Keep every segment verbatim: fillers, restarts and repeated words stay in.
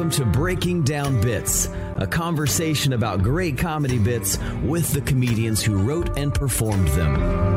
Welcome to Breaking Down Bits, a conversation about great comedy bits with the comedians who wrote and performed them.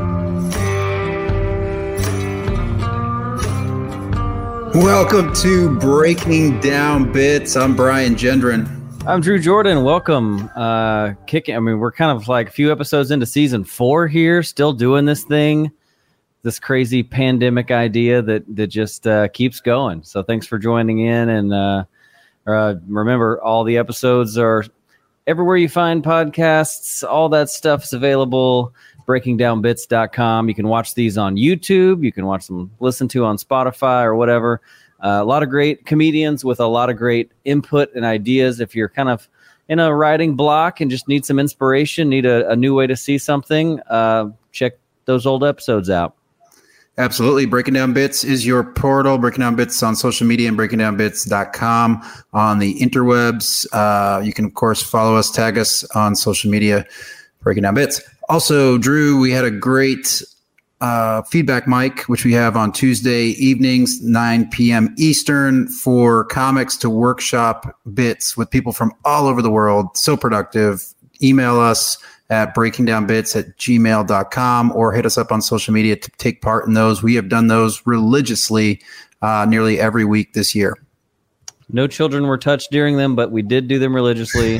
Welcome to Breaking Down Bits. I'm Brian Gendron. I'm Drew Jordan. Welcome. Uh, kicking. I mean, we're kind of like a few episodes into season four here, still doing this thing, this crazy pandemic idea that that just uh, keeps going. So thanks for joining in, and uh, uh, remember, all the episodes are everywhere you find podcasts. All that stuff is available. breaking down bits dot com. You can watch these on YouTube. You can watch them, listen to on Spotify or whatever. Uh, a lot of great comedians with a lot of great input and ideas. If you're kind of in a writing block and just need some inspiration, need a, a new way to see something, uh, check those old episodes out. Absolutely. Breaking Down Bits is your portal. Breaking Down Bits on social media and breaking down bits dot com on the interwebs. Uh, you can, of course, follow us, tag us on social media, Breaking Down Bits. Also, Drew, we had a great uh, feedback mic, which we have on Tuesday evenings, nine p.m. Eastern, for comics to workshop bits with people from all over the world. So productive. Email us at breaking down bits at gmail dot com or hit us up on social media to take part in those. We have done those religiously uh, nearly every week this year. No children were touched during them, but we did do them religiously.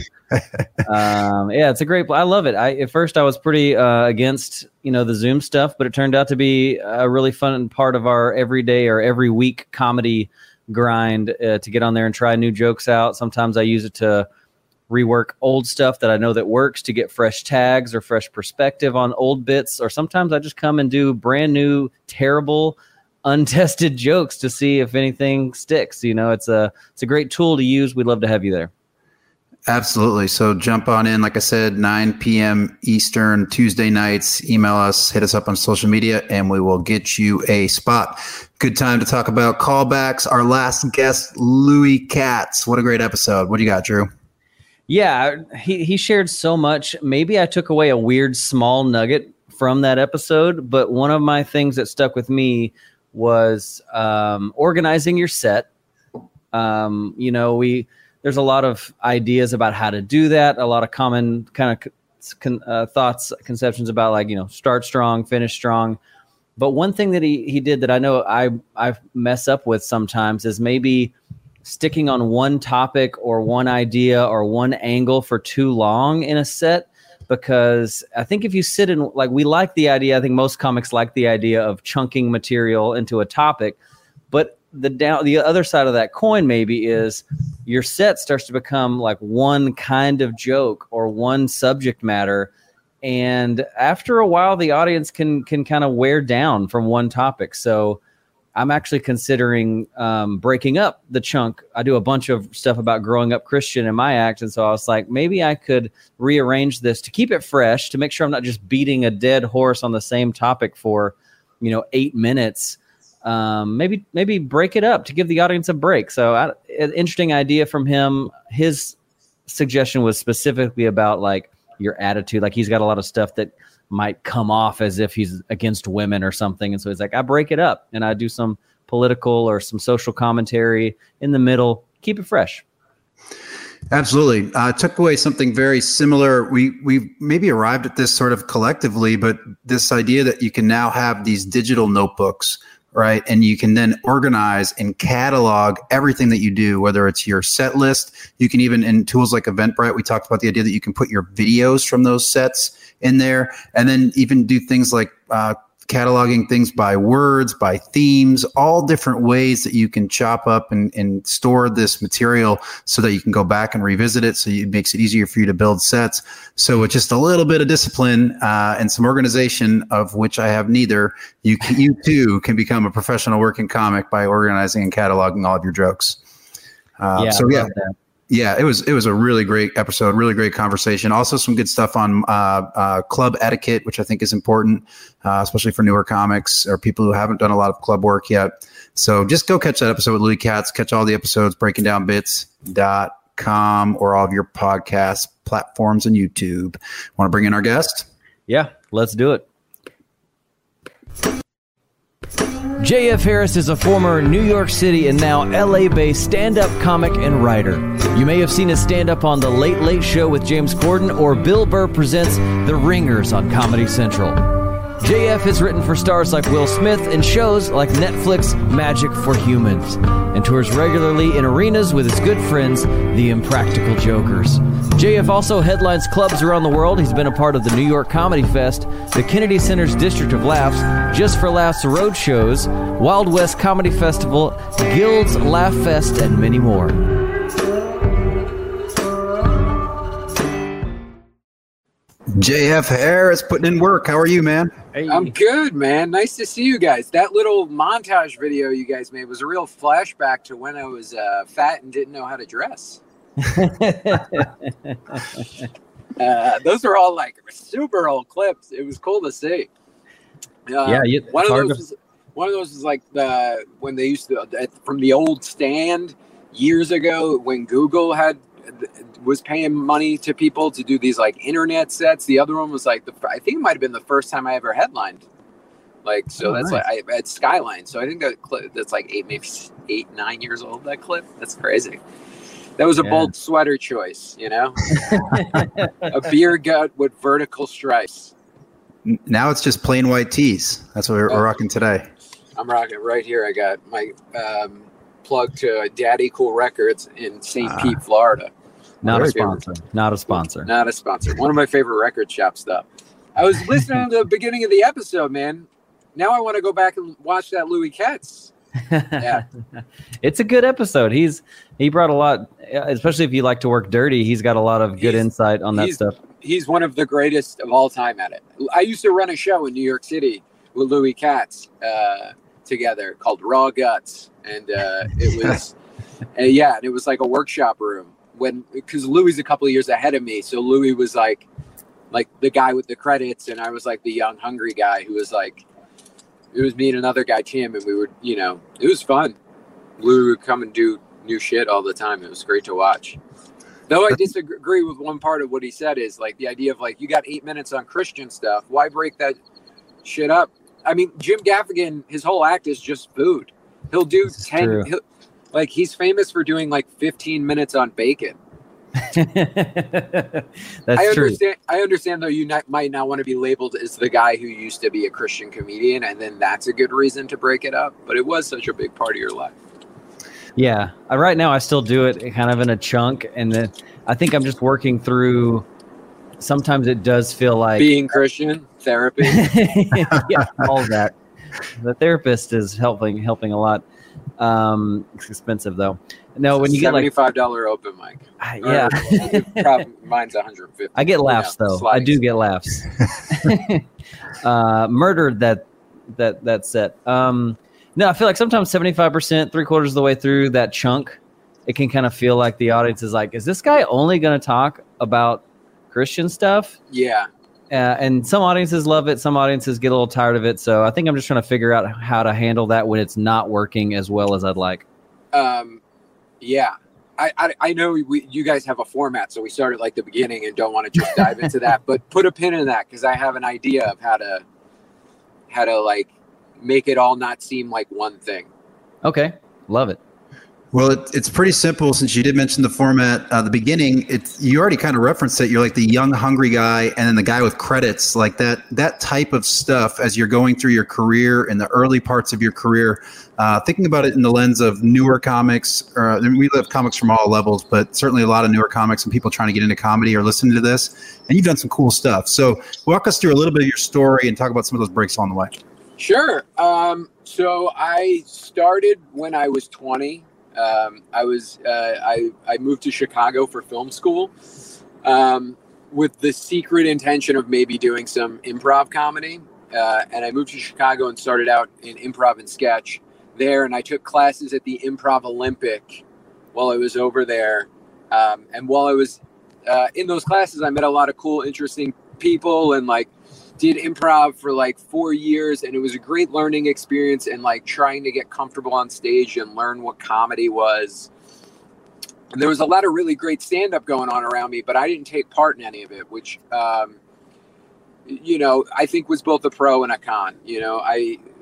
um, yeah, it's a great, I love it. I, at first I was pretty uh, against, you know, the Zoom stuff, but it turned out to be a really fun part of our everyday or every week comedy grind uh, to get on there and try new jokes out. Sometimes I use it to rework old stuff that I know that works to get fresh tags or fresh perspective on old bits. Or sometimes I just come and do brand new, terrible, untested jokes to see if anything sticks. You know, it's a, it's a great tool to use. We'd love to have you there. Absolutely. So jump on in, like I said, nine p.m. Eastern, Tuesday nights. Email us, hit us up on social media, and we will get you a spot. Good time to talk about callbacks. Our last guest, Louis Katz. What a great episode. What do you got, Drew? Yeah, he, he shared so much. Maybe I took away a weird small nugget from that episode, but one of my things that stuck with me was um, organizing your set. Um, you know, we there's a lot of ideas about how to do that, a lot of common kind of con, uh, thoughts, conceptions about, like, you know, start strong, finish strong. But one thing that he, he did that I know I, I mess up with sometimes is maybe sticking on one topic or one idea or one angle for too long in a set, because I think if you sit in, like, we like the idea, I think most comics like the idea of chunking material into a topic, but the down, the other side of that coin maybe is your set starts to become like one kind of joke or one subject matter. And after a while, the audience can, can kind of wear down from one topic. So I'm actually considering um, breaking up the chunk. I do a bunch of stuff about growing up Christian in my act. And so I was like, maybe I could rearrange this to keep it fresh, to make sure I'm not just beating a dead horse on the same topic for, you know, eight minutes. Um, maybe, maybe break it up to give the audience a break. So I, an interesting idea from him. His suggestion was specifically about, like, your attitude. Like, he's got a lot of stuff that might come off as if he's against women or something. And so he's like, I break it up and I do some political or some social commentary in the middle, keep it fresh. Absolutely. I uh, took away something very similar. We, we maybe arrived at this sort of collectively, but this idea that you can now have these digital notebooks, right? And you can then organize and catalog everything that you do, whether it's your set list. You can even, in tools like Eventbrite, we talked about the idea that you can put your videos from those sets in there, and then even do things like uh, cataloging things by words, by themes, all different ways that you can chop up and, and store this material so that you can go back and revisit it. So it makes it easier for you to build sets. So with just a little bit of discipline uh, and some organization, of which I have neither, you can, you too can become a professional working comic by organizing and cataloging all of your jokes. Uh, yeah, so yeah. Yeah, it was it was a really great episode, really great conversation. Also, some good stuff on uh, uh, club etiquette, which I think is important, uh, especially for newer comics or people who haven't done a lot of club work yet. So just go catch that episode with Louis Katz. Catch all the episodes, breaking down bits dot com or all of your podcast platforms and YouTube. Want to bring in our guest? Yeah, let's do it. J F. Harris is a former New York City and now L A-based stand-up comic and writer. You may have seen his stand-up on The Late Late Show with James Corden or Bill Burr Presents The Ringers on Comedy Central. J F has written for stars like Will Smith and shows like Netflix Magic for Humans, and tours regularly in arenas with his good friends, the Impractical Jokers. J F also headlines clubs around the world. He's been a part of the New York Comedy Fest, the Kennedy Center's District of Laughs, Just for Laughs road shows, Wild West Comedy Festival, Guild's Laugh Fest, and many more. J F. Harris putting in work. How are you, man? Hey. I'm good, man. Nice to see you guys. That little montage video you guys made was a real flashback to when I was uh, fat and didn't know how to dress. uh, those are all like super old clips. It was cool to see. Uh, yeah, you, one of those. To... Was, one of those is like the when they used to from the old stand years ago when Google had. was paying money to people to do these like internet sets. The other one was like the I think it might have been the first time I ever headlined. Like so, oh, that's nice. like I at Skyline. So I think that clip, that's like eight, maybe eight, nine years old. That clip. That's crazy. That was a yeah. bold sweater choice, you know. A beer gut with vertical stripes. Now it's just plain white tees. That's what we're, oh, we're rocking today. I'm rocking right here. I got my um, plug to Daddy Cool Records in Saint Uh, Pete, Florida. Not a sponsor. Favorite. Not a sponsor. Not a sponsor. One of my favorite record shop stuff. I was listening to the beginning of the episode, man. Now I want to go back and watch that Louis Katz. Yeah, it's a good episode. He's he brought a lot, especially if you like to work dirty. He's got a lot of good he's, insight on that stuff. He's one of the greatest of all time at it. I used to run a show in New York City with Louis Katz uh, together called Raw Guts, and uh, it was uh, yeah, and it was like a workshop room. When because Louis is a couple of years ahead of me, so Louis was like like the guy with the credits, and I was like the young hungry guy who was like it was me and another guy, Tim, and we would, you know, it was fun. Louis would come and do new shit all the time. It was great to watch. Though I disagree with one part of what he said is like the idea of like you got eight minutes on Christian stuff. Why break that shit up? I mean, Jim Gaffigan, his whole act is just food. He'll do That's ten. He'll, like he's famous for doing like fifteen minutes on bacon. That's I understand. true. I understand, though. You not, might not want to be labeled as the guy who used to be a Christian comedian, and then that's a good reason to break it up. But it was such a big part of your life. Yeah, I, right now I still do it kind of in a chunk, and then I think I'm just working through. Sometimes it does feel like being Christian therapy. Yeah, all that. The therapist is helping helping a lot. Um, it's expensive though. No, when you get like seventy-five dollars open mic. Uh, yeah. Probably, mine's one hundred fifty. I get laughs you know, though. Sliding. I do get laughs. uh, murdered that that that set. Um, no, I feel like sometimes seventy-five percent, three quarters of the way through that chunk, it can kind of feel like the audience is like, is this guy only going to talk about Christian stuff? Yeah. Uh, and some audiences love it. Some audiences get a little tired of it. So I think I'm just trying to figure out how to handle that when it's not working as well as I'd like. Um, yeah, I, I, I know we, you guys have a format, so we start at like the beginning and don't want to just dive into that, but put a pin in that. Cause I have an idea of how to, how to like make it all not seem like one thing. Okay. Love it. Well, it, it's pretty simple. Since you did mention the format at uh, the beginning, it's you already kind of referenced it. You're like the young, hungry guy, and then the guy with credits, like that. That type of stuff as you're going through your career in the early parts of your career. Uh, thinking about it in the lens of newer comics, uh, we have comics from all levels, but certainly a lot of newer comics and people trying to get into comedy are listening to this. And you've done some cool stuff. So walk us through a little bit of your story and talk about some of those breaks on the way. Sure. Um, so I started when I was twenty. Um, I was uh, I I moved to Chicago for film school um, with the secret intention of maybe doing some improv comedy. Uh, and I moved to Chicago and started out in improv and sketch there. And I took classes at the Improv Olympic while I was over there. Um, and while I was uh, in those classes, I met a lot of cool, interesting people and like did improv for like four years. And it was a great learning experience and like trying to get comfortable on stage and learn what comedy was. And there was a lot of really great stand-up going on around me, but I didn't take part in any of it, which, um, you know, I think was both a pro and a con. You know, I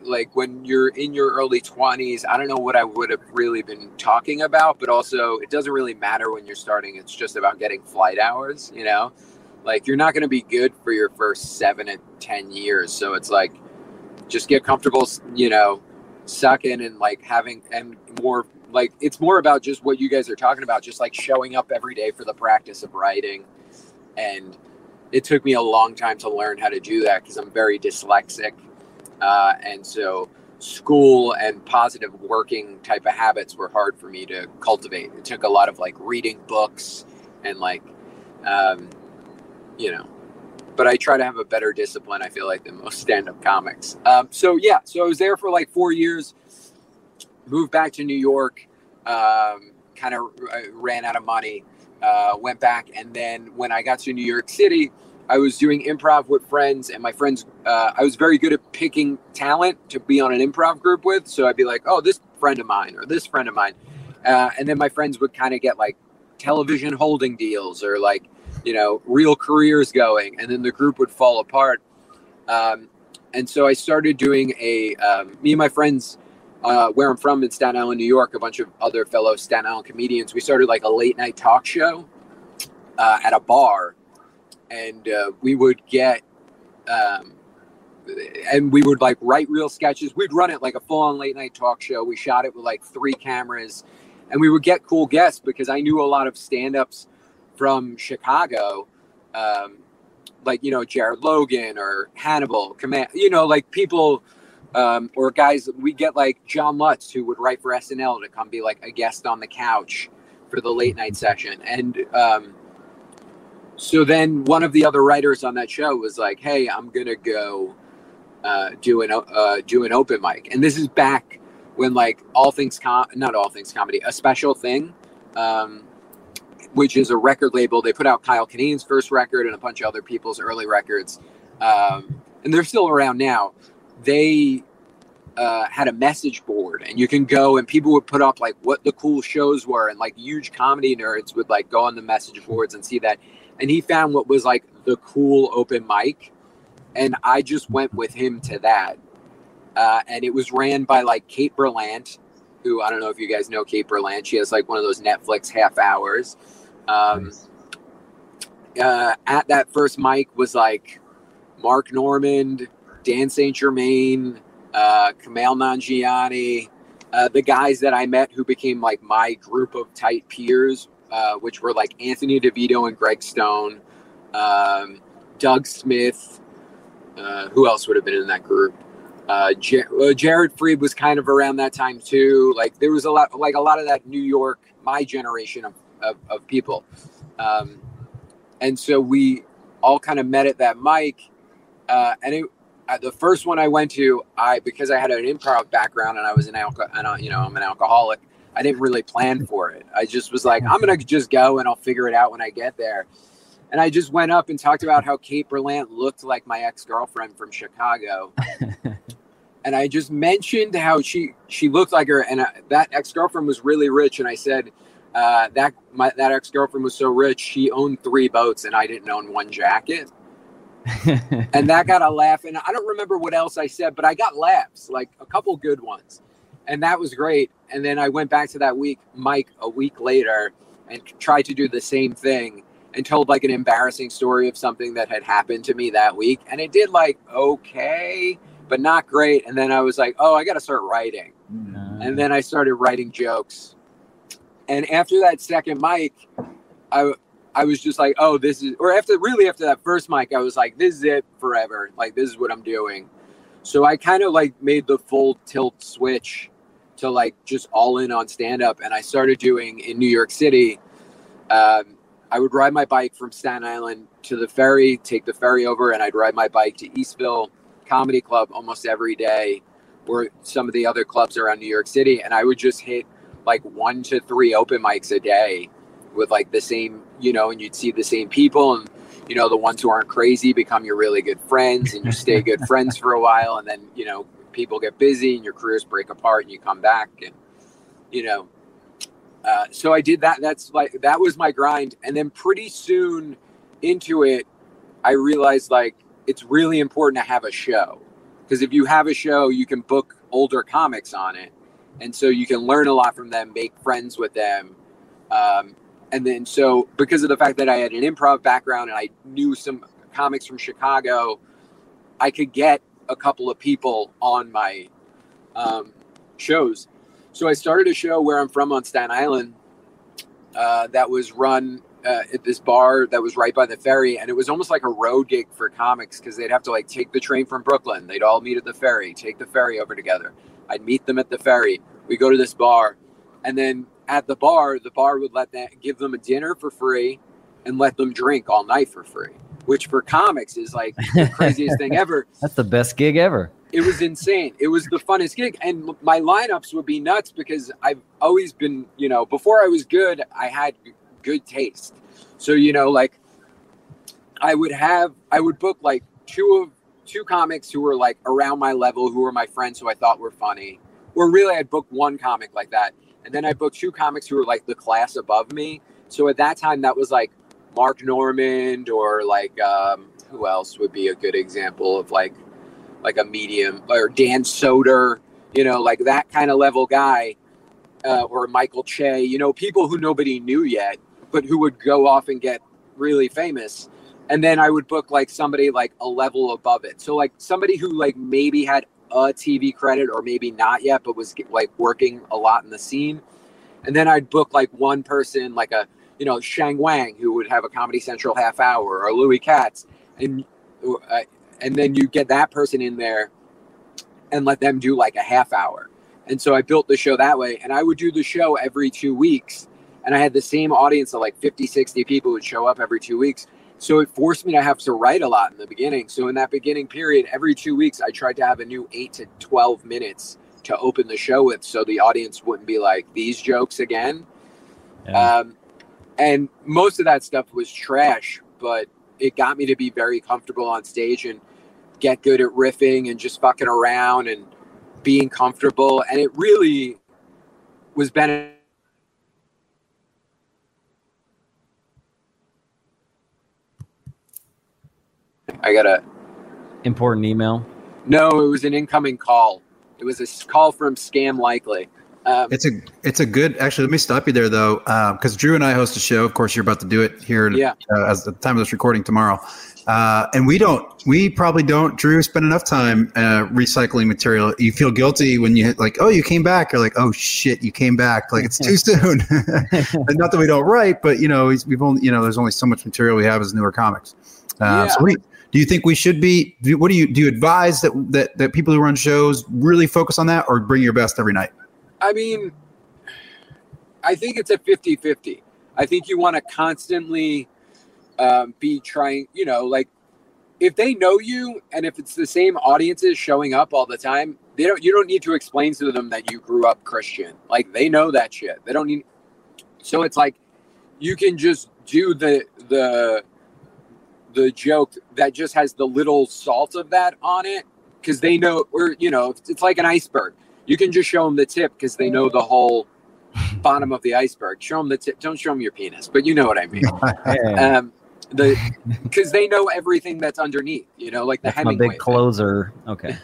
like when you're in your early twenties, I don't know what I would have really been talking about, but also it doesn't really matter when you're starting. It's just about getting flight hours, you know, like you're not going to be good for your first seven and ten years. So it's like, just get comfortable, you know, suck in and like having, and more like, it's more about just what you guys are talking about, just like showing up every day for the practice of writing. And it took me a long time to learn how to do that because I'm very dyslexic. Uh, and so school and positive working type of habits were hard for me to cultivate. It took a lot of like reading books and like, um, you know, but I try to have a better discipline, I feel like, than most stand-up comics. Um, so yeah, so I was there for like four years, moved back to New York, um, kind of ran out of money, uh, went back. And then when I got to New York City, I was doing improv with friends, and my friends, uh, I was very good at picking talent to be on an improv group with. So I'd be like, oh, this friend of mine or this friend of mine. Uh, and then my friends would kind of get like television holding deals or like, you know, real careers going. And then the group would fall apart. Um, and so I started doing a, um, me and my friends, uh, where I'm from in Staten Island, New York, a bunch of other fellow Staten Island comedians, we started like a late night talk show uh, at a bar. And uh, we would get, um, and we would like write real sketches. We'd run it like a full-on late night talk show. We shot it with like three cameras, and we would get cool guests because I knew a lot of stand-ups from Chicago, um, like, you know, Jared Logan or Hannibal, Command, you know, like people um, or guys. We get like John Lutz, who would write for S N L, to come be like a guest on the couch for the late night session, and. Um, So then one of the other writers on that show was like, hey, I'm going to go uh, do, an, uh, do an open mic. And this is back when like all things, com- not all things comedy, A Special Thing, um, which is a record label. They put out Kyle Kinane's first record and a bunch of other people's early records. Um, and they're still around now. They uh, had a message board, and you can go and people would put up like what the cool shows were. And like huge comedy nerds would like go on the message boards and see that. And he found what was like the cool open mic. And I just went with him to that. Uh, and it was ran by like Kate Berlant, who I don't know if you guys know Kate Berlant. She has like one of those Netflix half hours. Um, uh, at that first mic was like Mark Normand, Dan Saint Germain, uh, Kumail Nanjiani, uh, the guys that I met who became like my group of tight peers. Uh, which were like Anthony DeVito and Greg Stone, um, Doug Smith. Uh, who else would have been in that group? Uh, Jer- uh, Jared Freed was kind of around that time too. Like there was a lot, like a lot of that New York, my generation of of, of people, um, and so we all kind of met at that mic. Uh, and it, uh, the first one I went to, I because I had an improv background and I was an alcohol, and uh, you know I'm an alcoholic. I didn't really plan for it. I just was like, I'm going to just go and I'll figure it out when I get there. And I just went up and talked about how Kate Berlant looked like my ex-girlfriend from Chicago. And I just mentioned how she, she looked like her. And I, that ex-girlfriend was really rich. And I said uh, that my, that ex-girlfriend was so rich, she owned three boats and I didn't own one jacket. And that got a laugh. And I don't remember what else I said, but I got laughs, like a couple good ones. And that was great. And then I went back to that week, Mike, a week later and tried to do the same thing and told like an embarrassing story of something that had happened to me that week. And it did like, okay, but not great. And then I was like, oh, I got to start writing. Mm-hmm. And then I started writing jokes. And after that second mic, I, I was just like, oh, this is, or after really after that first mic, I was like, this is it forever. Like, this is what I'm doing. So I kind of like made the full tilt switch to like just all in on stand up. And I started doing in New York City. Um, I would ride my bike from Staten Island to the ferry, take the ferry over, and I'd ride my bike to Eastville Comedy Club almost every day, or some of the other clubs around New York City. And I would just hit like one to three open mics a day with like the same, you know, and you'd see the same people, and, you know, the ones who aren't crazy become your really good friends, and you stay good friends for a while. And then, you know, people get busy and your careers break apart and you come back, and, you know, uh, so I did that. That's like, that was my grind. And then pretty soon into it, I realized like, it's really important to have a show. Because if you have a show, you can book older comics on it. And so you can learn a lot from them, make friends with them. Um, and then so because of the fact that I had an improv background and I knew some comics from Chicago, I could get a couple of people on my um, shows. So I started a show where I'm from on Staten Island uh, that was run uh, at this bar that was right by the ferry. And it was almost like a road gig for comics because they'd have to like take the train from Brooklyn. They'd all meet at the ferry, take the ferry over together. I'd meet them at the ferry. We go to this bar. And then at the bar, the bar would let them give them a dinner for free and let them drink all night for free, which for comics is like the craziest thing ever. That's the best gig ever. It was insane. It was the funnest gig. And my lineups would be nuts because I've always been, you know, before I was good, I had good taste. So, you know, like I would have, I would book like two of two comics who were like around my level, who were my friends who I thought were funny. Or really I'd book one comic like that. And then I booked two comics who were like the class above me. So at that time that was like Mark Normand or like, um, who else would be a good example of like, like a medium, or Dan Soder, you know, like that kind of level guy, uh, or Michael Che, you know, people who nobody knew yet, but who would go off and get really famous. And then I would book like somebody like a level above it. So like somebody who like maybe had a T V credit or maybe not yet, but was like working a lot in the scene. And then I'd book like one person, like a, you know, Shang Wang, who would have a Comedy Central half hour, or Louis Katz. And, uh, and then you get that person in there and let them do like a half hour. And so I built the show that way. And I would do the show every two weeks. And I had the same audience of like fifty, sixty people would show up every two weeks. So it forced me to have to write a lot in the beginning. So in that beginning period, every two weeks, I tried to have a new eight to twelve minutes to open the show with. So the audience wouldn't be like, these jokes again. Yeah. Um, and most of that stuff was trash, but it got me to be very comfortable on stage and get good at riffing and just fucking around and being comfortable. And it really was beneficial. I got a important email. No, it was an incoming call. It was a call from Scam Likely. Um, it's a it's a good. Actually, let me stop you there though, because uh, Drew and I host a show. Of course, you're about to do it here. Yeah. Uh, as the time of this recording tomorrow, uh, and we don't. We probably don't. Drew spend enough time uh, recycling material. You feel guilty when you like, oh, you came back. You're like, oh shit, you came back. Like it's too soon. And not that we don't write, but you know, we've only you know, there's only so much material we have as newer comics. Uh, yeah. So we. Do you think we should be? Do, what do you do? You advise that that that people who run shows really focus on that, or bring your best every night? I mean, I think it's a fifty-fifty. I think you want to constantly um, be trying, you know, like if they know you and if it's the same audiences showing up all the time, they don't, you don't need to explain to them that you grew up Christian. Like they know that shit. They don't need. So it's like you can just do the, the, the joke that just has the little salt of that on it. Cause they know, or, you know, it's like an iceberg. You can just show them the tip because they know the whole bottom of the iceberg. Show them the tip. Don't show them your penis, but you know what I mean. um, the because they know everything that's underneath. You know, like the that's Hemingway. My big closer. Okay.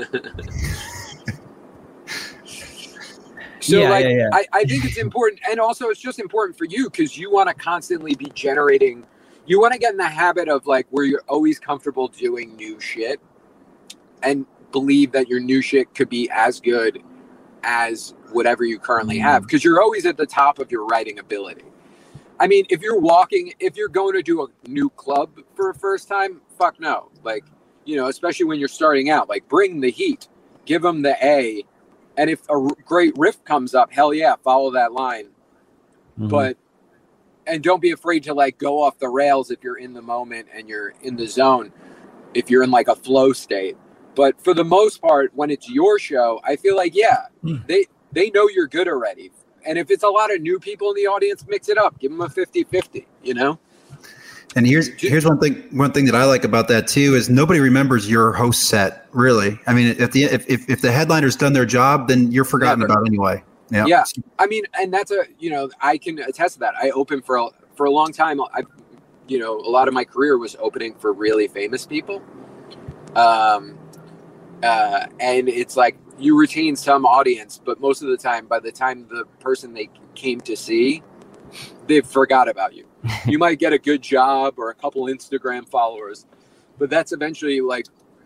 so, yeah, like, yeah, yeah. I, I think it's important, and also it's just important for you because you want to constantly be generating. You want to get in the habit of like where you're always comfortable doing new shit, and believe that your new shit could be as good as whatever you currently have because you're always at the top of your writing ability. I mean, if you're walking, if you're going to do a new club for a first time, fuck no. Like, you know, especially when you're starting out, like bring the heat, give them the A. And if a r- great riff comes up, hell yeah, follow that line. Mm-hmm. But, and don't be afraid to like go off the rails if you're in the moment and you're in the zone, if you're in like a flow state. But for the most part, when it's your show, I feel like, yeah, mm. they they know you're good already. And if it's a lot of new people in the audience, mix it up. Give them a fifty-fifty, you know? And here's here's one thing one thing that I like about that, too, is nobody remembers your host set, really. I mean, at the if if, if the headliner's done their job, then you're forgotten Never. about anyway. Yeah. Yeah. I mean, and that's a, you know, I can attest to that. I opened for a, for a long time. I, you know, a lot of my career was opening for really famous people. Um. uh, and it's like you retain some audience, but most of the time, by the time the person they came to see, they've forgot about you. You might get a good job or a couple Instagram followers, but that's eventually like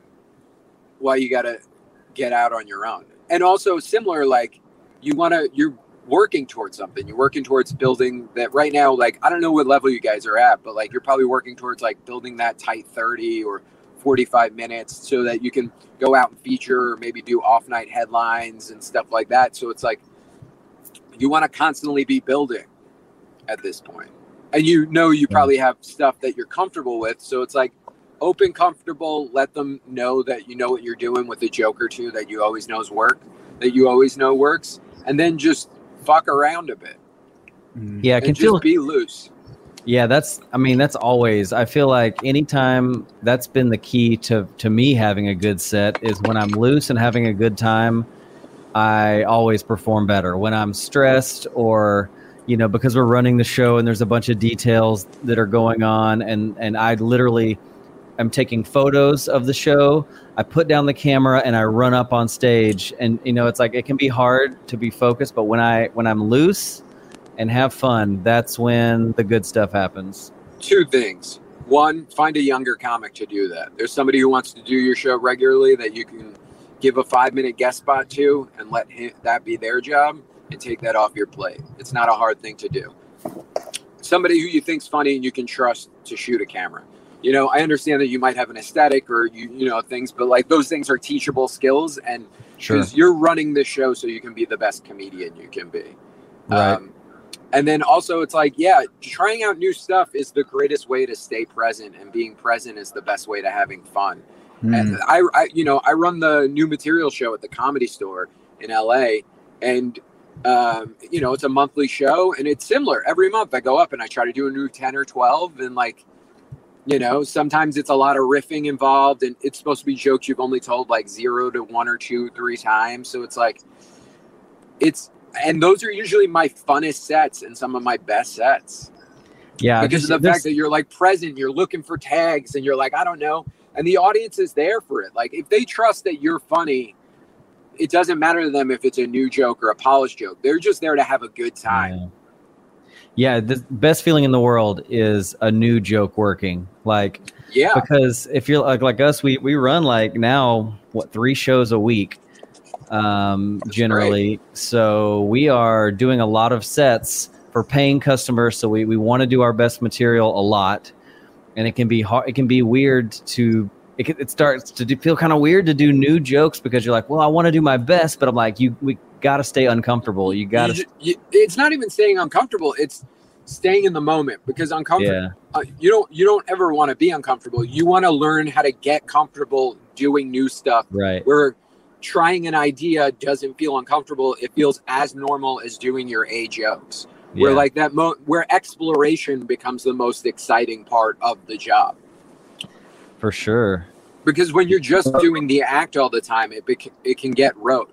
why you got to get out on your own. And also similar, like you want to, you're working towards something. You're working towards building that right now. Like, I don't know what level you guys are at, but like, you're probably working towards like building that tight thirty or forty-five minutes so that you can go out and feature or maybe do off night headlines and stuff like that. So it's like, you want to constantly be building at this point. And you know, you probably have stuff that you're comfortable with. So it's like open, comfortable, let them know that you know what you're doing with a joke or two that you always knows work, that you always know works. And then just fuck around a bit. Yeah, I can just feel be loose. Yeah, that's, I mean, that's always, I feel like anytime that's been the key to, to me having a good set is when I'm loose and having a good time, I always perform better. When I'm stressed or, you know, because we're running the show and there's a bunch of details that are going on and, and I literally am taking photos of the show, I put down the camera and I run up on stage and, you know, it's like, it can be hard to be focused, but when I, when I'm loose and have fun, that's when the good stuff happens. Two things. One, find a younger comic to do that. There's somebody who wants to do your show regularly that you can give a five minute guest spot to and let him, that be their job and take that off your plate. It's not a hard thing to do. Somebody who you think's funny and you can trust to shoot a camera. You know, I understand that you might have an aesthetic or, you you know, things, but like those things are teachable skills and because Sure. you're running this show so you can be the best comedian you can be. Right. Um, And then also it's like, yeah, trying out new stuff is the greatest way to stay present and being present is the best way to having fun. Mm. And I, I, you know, I run the New Material Show at the Comedy Store in L A and, um, you know, it's a monthly show and it's similar. Every month I go up and I try to do a new ten or twelve and like, you know, sometimes it's a lot of riffing involved and it's supposed to be jokes you've only told like zero to one or two, three times. So it's like, it's, and those are usually my funnest sets and some of my best sets. Yeah. Because just- of the this- fact that you're like present, you're looking for tags and you're like, I don't know. And the audience is there for it. Like if they trust that you're funny, it doesn't matter to them if it's a new joke or a polished joke. They're just there to have a good time. Yeah. Yeah, the best feeling in the world is a new joke working. Like, Yeah. because if you're like like us, we we run like now what three shows a week, um, That's generally. So we are doing a lot of sets for paying customers. So we we want to do our best material a lot, and it can be hard. It can be weird to. It, can, it starts to do, feel kind of weird to do new jokes because you're like, well, I want to do my best, but I'm like, you we got to stay uncomfortable. You got You to. ju- you- it's not even staying uncomfortable. It's staying in the moment because uncomfortable. Yeah. Uh, you don't you don't ever want to be uncomfortable. You want to learn how to get comfortable doing new stuff. Right. Where trying an idea doesn't feel uncomfortable. It feels as normal as doing your A jokes. Where Yeah. like that mo- where exploration becomes the most exciting part of the job. For sure. Because when you're just doing the act all the time, it bec- it can get rote.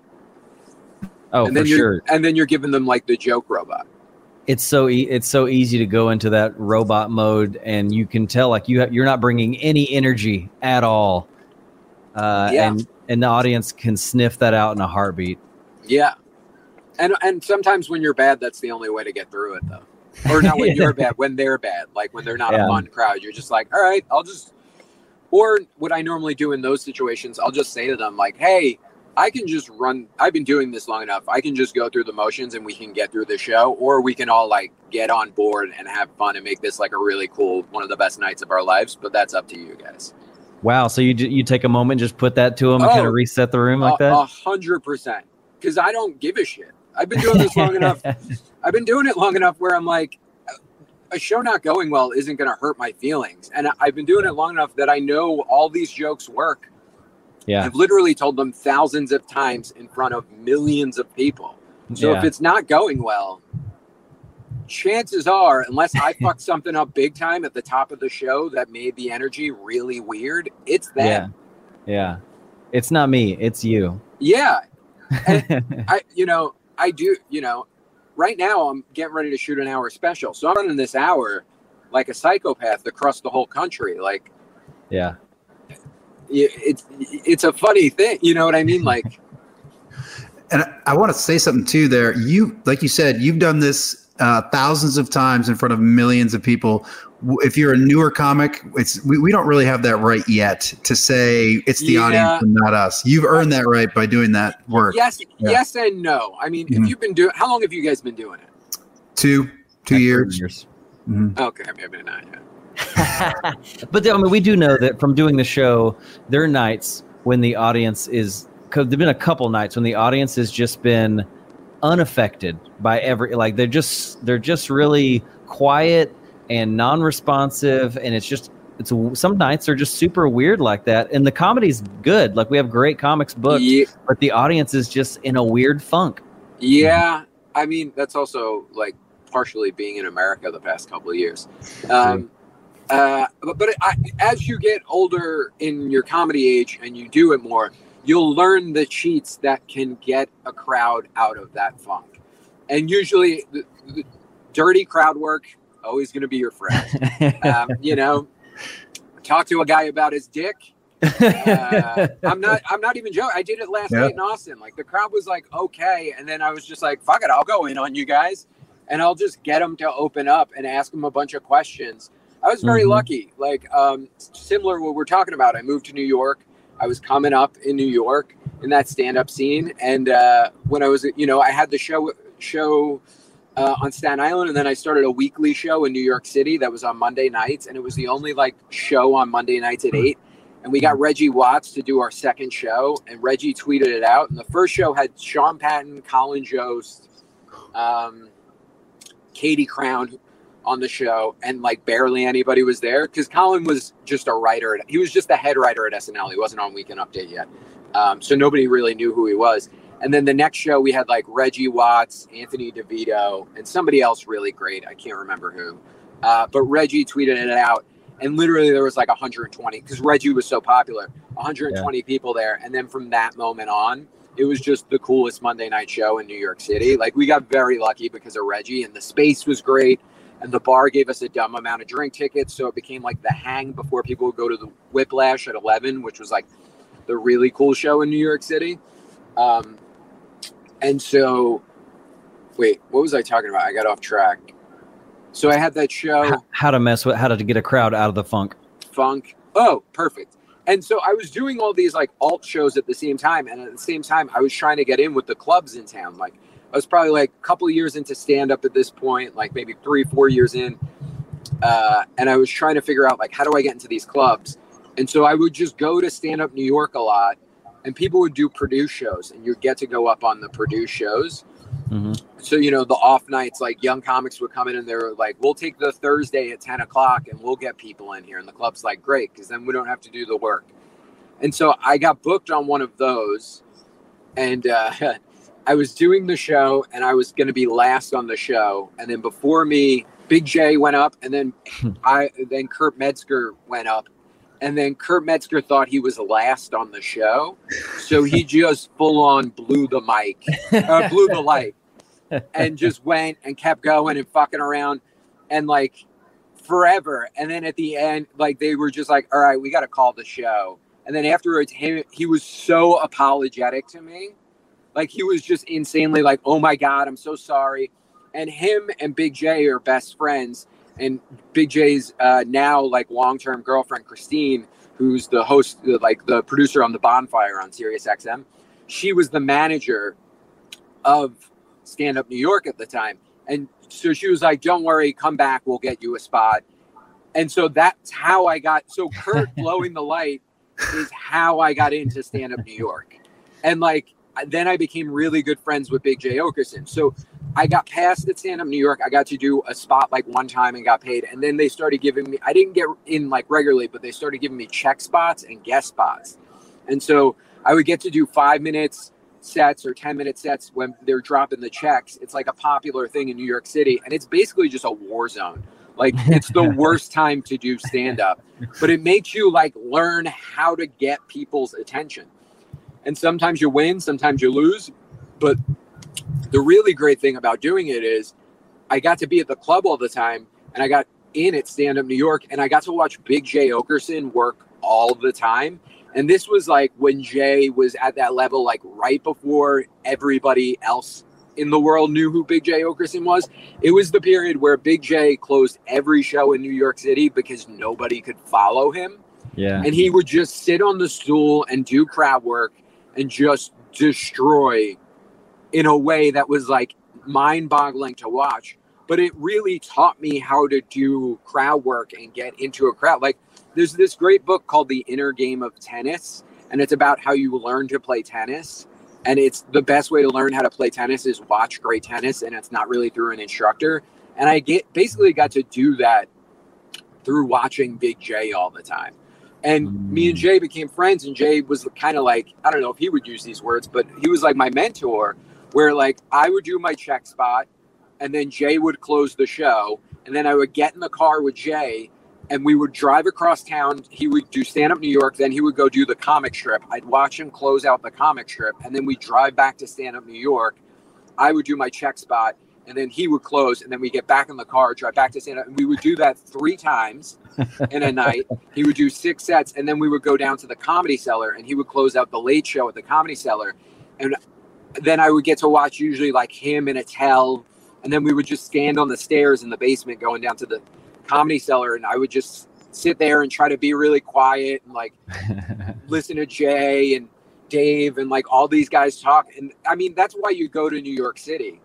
Oh, and for then you're sure. and then you're giving them like the joke robot. It's so e- it's so easy to go into that robot mode, and you can tell like you ha- you're not bringing any energy at all, uh, Yeah. and and the audience can sniff that out in a heartbeat. Yeah. And and sometimes when you're bad, that's the only way to get through it though. Or not when you're bad, when they're bad. Like when they're not Yeah. a fun crowd. You're just like, all right, I'll just or what I normally do in those situations, I'll just say to them like, hey, I can just run I've been doing this long enough. I can just go through the motions and we can get through the show, or we can all like get on board and have fun and make this like a really cool one of the best nights of our lives. But that's up to you guys. Wow. So you j- you take a moment, just put that to them, and Oh, kind of reset the room like A- that. A hundred percent. Because I don't give a shit. I've been doing this long enough. I've been doing it long enough where I'm like, a show not going well isn't going to hurt my feelings. And I've been doing it long enough that I know all these jokes work. Yeah. I've literally told them thousands of times in front of millions of people. So Yeah. if it's not going well, chances are, unless I fuck something up big time at the top of the show that made the energy really weird, it's them. Yeah. Yeah. It's not me. It's you. Yeah. And I, you know, I do, you know, right now I'm getting ready to shoot an hour special. So I'm running this hour like a psychopath across the whole country. Like, Yeah. it's it's a funny thing, you know what I mean? Like, and I, I want to say something too. There, you like you said, you've done this uh, thousands of times in front of millions of people. If you're a newer comic, it's we, we don't really have that right yet to say it's the yeah. audience and not us. You've earned that right by doing that work. Yes, yeah. yes, and no. I mean, mm-hmm. if you've been doing, how long have you guys been doing it? Two, two years. years. Mm-hmm. Okay, maybe not yet. But I mean, we do know that from doing the show, there are nights when the audience is. Because there've been a couple nights when the audience has just been unaffected by every. Like they're just they're just really quiet and non-responsive, and it's just it's some nights are just super weird like that. And the comedy's good. Like we have great comics booked, yeah. but the audience is just in a weird funk. Yeah, I mean that's also like partially being in America the past couple of years. Um, uh, but but I, as you get older in your comedy age and you do it more, you'll learn the cheats that can get a crowd out of that funk. And usually, the, the dirty crowd work. Always going to be your friend. um, you know, talk to a guy about his dick. Uh, I'm not. I'm not even joking. I did it last yeah. night in Austin. Like the crowd was like, okay, and then I was just like, fuck it, I'll go in on you guys, and I'll just get them to open up and ask them a bunch of questions. I was very mm-hmm. lucky. Like um, similar to what we're talking about. I moved to New York. I was coming up in New York in that stand-up scene, and uh, when I was, you know, I had the show show. Uh, on Staten Island, and then I started a weekly show in New York City that was on Monday nights, and it was the only like show on Monday nights at eight. And we got Reggie Watts to do our second show, and Reggie tweeted it out. And the first show had Sean Patton, Colin Jost, um, Katie Crown on the show, and like barely anybody was there because Colin was just a writer. He was just the head writer at S N L. He wasn't on Weekend Update yet, um, so nobody really knew who he was. And then the next show we had like Reggie Watts, Anthony DeVito, and somebody else really great. I can't remember who. Uh, but Reggie tweeted it out. And literally there was like one hundred twenty because Reggie was so popular, one hundred twenty yeah. people there. And then from that moment on, it was just the coolest Monday night show in New York City. Like we got very lucky because of Reggie, and the space was great. And the bar gave us a dumb amount of drink tickets. So it became like the hang before people would go to the Whiplash at eleven, which was like the really cool show in New York City. Um, And so, wait, what was I talking about? I got off track. So I had that show. How, how to mess with, how to get a crowd out of the funk. Funk. Oh, perfect. And so I was doing all these like alt shows at the same time. And at the same time, I was trying to get in with the clubs in town. Like I was probably like a couple of years into stand up at this point, like maybe three, four years in. Uh, and I was trying to figure out like, how do I get into these clubs? And so I would just go to Stand Up New York a lot. And people would do produce shows, and you'd get to go up on the produce shows. Mm-hmm. So, you know, the off nights, like young comics would come in and they were like, we'll take the Thursday at ten o'clock and we'll get people in here. And the club's like, great, because then we don't have to do the work. And so I got booked on one of those. And uh, I was doing the show, and I was going to be last on the show. And then before me, Big J went up, and then I then Kurt Metzger went up. And then Kurt Metzger thought he was last on the show. So he just full on blew the mic, uh, blew the light, and just went and kept going and fucking around and like forever. And then at the end, like they were just like, all right, we got to call the show. And then afterwards, him, he was so apologetic to me. Like he was just insanely like, oh my God, I'm so sorry. And him and Big J are best friends. And Big J's uh, now like long-term girlfriend, Christine, who's the host, like the producer on The Bonfire on Sirius X M. She was the manager of Stand Up New York at the time. And so she was like, don't worry, come back. We'll get you a spot. And so that's how I got. So Kurt blowing the light is how I got into Stand Up New York. And like, then I became really good friends with Big J Okerson. So I got passed at Stand Up New York. I got to do a spot like one time and got paid. And then they started giving me, I didn't get in like regularly, but they started giving me check spots and guest spots. And so I would get to do five minutes sets or ten minute sets when they're dropping the checks. It's like a popular thing in New York City. And it's basically just a war zone. Like it's the worst time to do stand up, but it makes you like learn how to get people's attention. And sometimes you win, sometimes you lose. But the really great thing about doing it is I got to be at the club all the time, and I got in at Stand Up New York, and I got to watch Big J Okerson work all the time. And this was like when Jay was at that level, like right before everybody else in the world knew who Big Jay Oakerson was. It was the period where Big Jay closed every show in New York City because nobody could follow him. Yeah. And he would just sit on the stool and do crowd work and just destroy in a way that was like mind-boggling to watch. But it really taught me how to do crowd work and get into a crowd. Like, there's this great book called The Inner Game of Tennis, and it's about how you learn to play tennis. And it's the best way to learn how to play tennis is watch great tennis, and it's not really through an instructor. And I get basically got to do that through watching Big Jay all the time. And mm. me and Jay became friends, and Jay was kind of like, I don't know if he would use these words, but he was like my mentor, where like I would do my check spot, and then Jay would close the show, and then I would get in the car with Jay, and we would drive across town. He would do stand-up New York, then he would go do the comic strip. I'd watch him close out the comic strip, and then we'd drive back to stand-up New York. I would do my check spot, and then he would close, and then we get back in the car, drive back to stand-up, and we would do that three times in a night. He would do six sets, and then we would go down to the Comedy Cellar, and he would close out the late show at the Comedy Cellar. And then I would get to watch usually like him and Attell, and then we would just stand on the stairs in the basement going down to the Comedy Cellar, and I would just sit there and try to be really quiet and like listen to Jay and Dave and like all these guys talk. And I mean, that's why you go to New York City.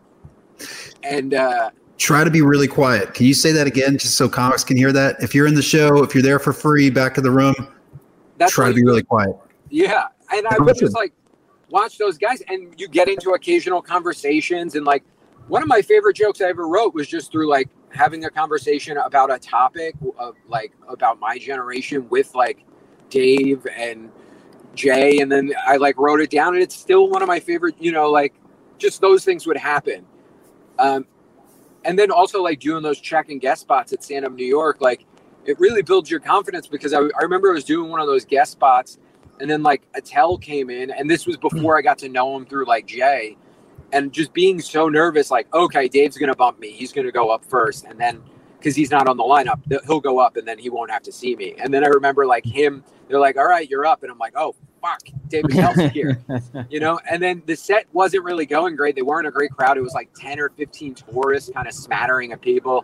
And uh try to be really quiet. Can you say that again just so comics can hear that? If you're in the show, if you're there for free, back of the room, that's try to be really quiet. Yeah. And I would just like watch those guys, and you get into occasional conversations. And like one of my favorite jokes I ever wrote was just through like having a conversation about a topic of like about my generation with like Dave and Jay. And then I like wrote it down, and it's still one of my favorite, you know, like just those things would happen. Um, and then also like doing those check and guest spots at Stand Up New York, like it really builds your confidence, because I, I remember I was doing one of those guest spots, and then like Attell came in, and this was before I got to know him through like Jay. And just being so nervous, like, okay, Dave's going to bump me. He's going to go up first. And then, because he's not on the lineup, he'll go up, and then he won't have to see me. And then I remember, like, him, they're like, all right, you're up. And I'm like, oh, fuck, David Attell's here. You know? And then the set wasn't really going great. They weren't a great crowd. It was like ten or fifteen tourists kind of smattering of people.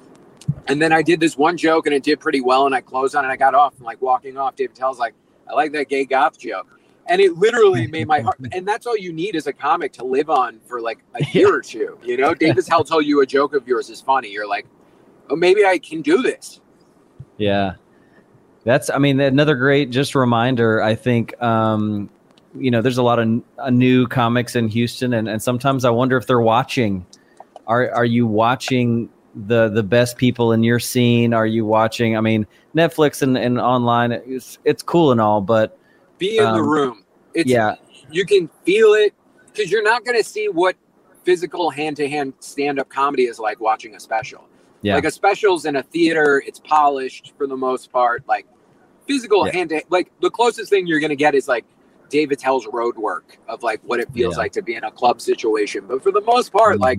And then I did this one joke, and it did pretty well, and I closed on it. I got off, and, like, walking off, David Attell's like, I like that gay goth joke. And it literally made my heart, and that's all you need as a comic to live on for like a year or two. You know, Dave Attell tell you a joke of yours is funny. You're like, oh, maybe I can do this. Yeah. That's, I mean, another great just reminder. I think, um, you know, there's a lot of uh, new comics in Houston, and, and sometimes I wonder if they're watching. Are are you watching the the best people in your scene? Are you watching? I mean, Netflix and, and online, it's, it's cool and all, but be in um, the room. It's, yeah. You can feel it, because you're not going to see what physical hand-to-hand stand-up comedy is like watching a special. Yeah. Like a special's in a theater, it's polished for the most part. Like physical yeah. hand-to-hand, like the closest thing you're going to get is like Dave Attell's road work of like what it feels yeah. like to be in a club situation. But for the most part, mm-hmm. like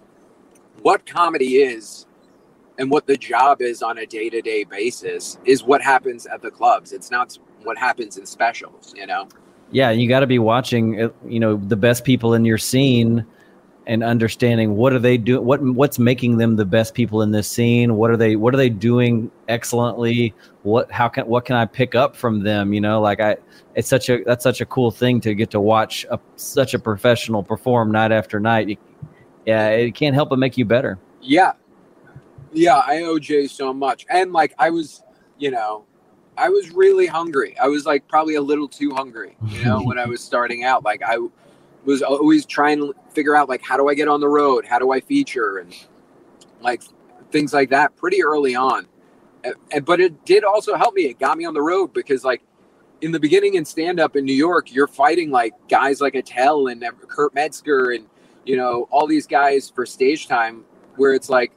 what comedy is and what the job is on a day-to-day basis is what happens at the clubs. It's not what happens in specials, you know? Yeah. You got to be watching, you know, the best people in your scene and understanding what are they doing, what, what's making them the best people in this scene. What are they, what are they doing excellently? What, how can, what can I pick up from them? You know, like I, it's such a, that's such a cool thing to get to watch a, such a professional perform night after night. You, yeah. It can't help but make you better. Yeah. Yeah. I owe Jay so much. And like, I was, you know, I was really hungry. I was like probably a little too hungry, you know, when I was starting out. Like I was always trying to figure out like, how do I get on the road? How do I feature? And like things like that pretty early on. And, but it did also help me. It got me on the road, because like in the beginning in stand up in New York, you're fighting like guys like Attell and Kurt Metzger and, you know, all these guys for stage time, where it's like,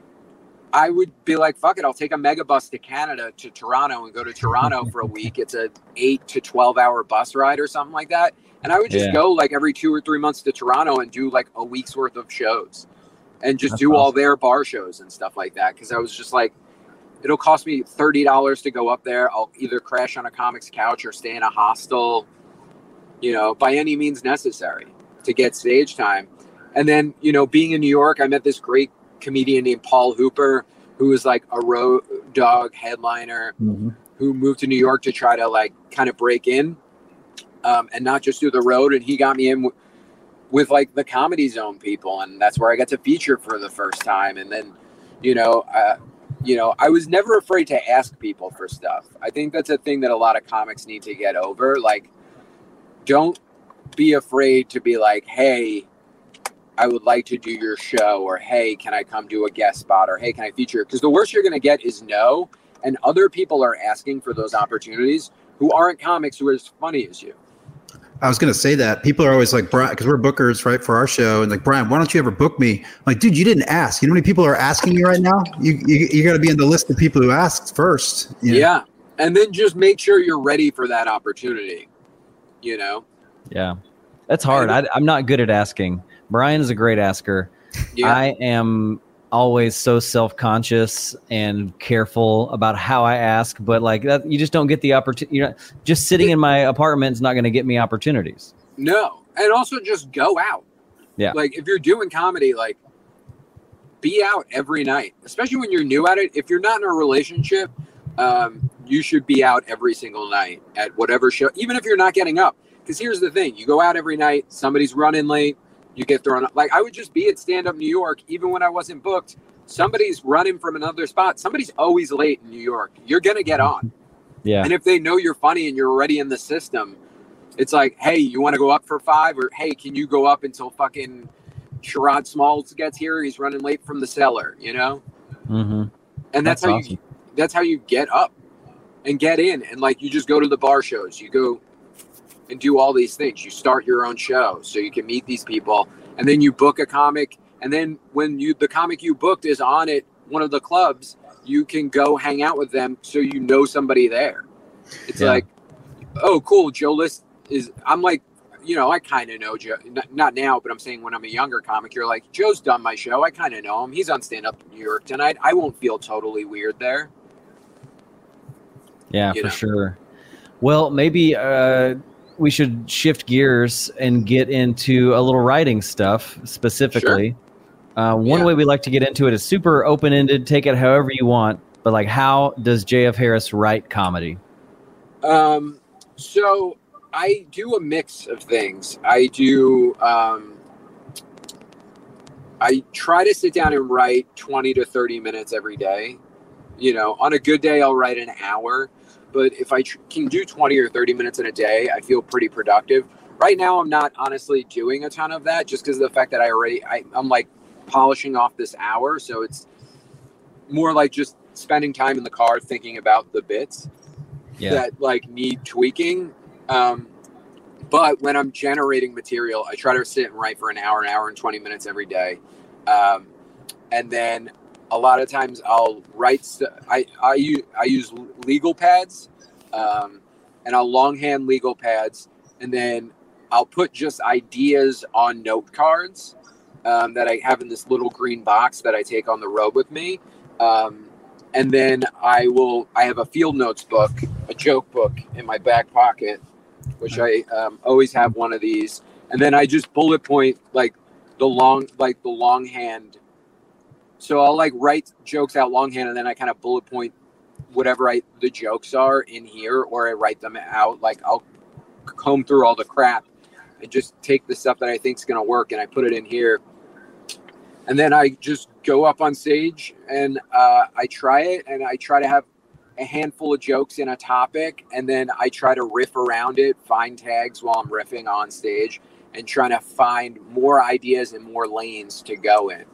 I would be like, fuck it, I'll take a megabus to Canada, to Toronto, and go to Toronto for a week. It's a eight to twelve hour bus ride or something like that. And I would just yeah. go like every two or three months to Toronto and do like a week's worth of shows and just That's do awesome. all their bar shows and stuff like that. Cause I was just like, it'll cost me thirty dollars to go up there. I'll either crash on a comic's couch or stay in a hostel, you know, by any means necessary to get stage time. And then, you know, being in New York, I met this great comedian named Paul Hooper, who was like a Road Dog headliner, mm-hmm. who moved to New York to try to like kind of break in um, and not just do the road. And he got me in w- with like the Comedy Zone people. And that's where I got to feature for the first time. And then, you know, uh, you know, I was never afraid to ask people for stuff. I think that's a thing that a lot of comics need to get over. Like, don't be afraid to be like, hey, I would like to do your show, or hey, can I come do a guest spot, or hey, can I feature? Because the worst you're going to get is no. And other people are asking for those opportunities who aren't comics who are as funny as you. I was going to say that people are always like, Brian, because we're bookers, right, for our show. And like, Brian, why don't you ever book me? I'm like, dude, you didn't ask. You know how many people are asking you right now? You you, you got to be in the list of people who asked first. You know? Yeah. And then just make sure you're ready for that opportunity, you know? Yeah. That's hard. I, I'm not good at asking. Brian is a great asker. Yeah. I am always so self-conscious and careful about how I ask, but like that, you just don't get the opportunity. You know, just sitting in my apartment is not going to get me opportunities. No. And also just go out. Yeah. Like if you're doing comedy, like be out every night, especially when you're new at it. If you're not in a relationship, um, you should be out every single night at whatever show, even if you're not getting up. Because here's the thing, you go out every night, somebody's running late, you get thrown up. Like I would just be at Stand Up New York, even when I wasn't booked. Somebody's running from another spot. Somebody's always late in New York. You're going to get on. Yeah. And if they know you're funny and you're already in the system, it's like, hey, you want to go up for five? Or, hey, can you go up until fucking Sherrod Smalls gets here? He's running late from the cellar, you know? Mm-hmm. And that's, that's how awesome. you that's how you get up and get in. And, like, you just go to the bar shows. You go and do all these things. You start your own show so you can meet these people, and then you book a comic, and then when you the comic you booked is on at one of the clubs, you can go hang out with them so you know somebody there. It's yeah. like, oh cool, Joe List is I'm like, you know, I kind of know Joe, not now, but I'm saying when I'm a younger comic, you're like, Joe's done my show, I kind of know him, he's on Stand Up New York tonight, I won't feel totally weird there. Yeah, you for know? Sure. Well, maybe uh we should shift gears and get into a little writing stuff specifically. Sure. Uh, one yeah. way we like to get into it is super open-ended, take it however you want, but like, how does J F Harris write comedy? Um, so I do a mix of things. I do, um, I try to sit down and write twenty to thirty minutes every day. You know, on a good day, I'll write an hour. But if I tr- can do twenty or thirty minutes in a day, I feel pretty productive. Right now, I'm not honestly doing a ton of that just because of the fact that I already, I, I'm like polishing off this hour. So it's more like just spending time in the car thinking about the bits yeah. that like need tweaking. Um, but when I'm generating material, I try to sit and write for an hour, an hour and twenty minutes every day. Um, and then a lot of times I'll write, st- I, I, use, I use legal pads um, and I'll longhand legal pads. And then I'll put just ideas on note cards um, that I have in this little green box that I take on the road with me. Um, and then I will, I have a field notes book, a joke book in my back pocket, which I um, always have one of these. And then I just bullet point like the long, like the longhand. So I'll like write jokes out longhand, and then I kind of bullet point whatever I the jokes are in here, or I write them out. Like I'll comb through all the crap and just take the stuff that I think is going to work, and I put it in here. And then I just go up on stage and uh, I try it, and I try to have a handful of jokes in a topic, and then I try to riff around it, find tags while I'm riffing on stage, and trying to find more ideas and more lanes to go in.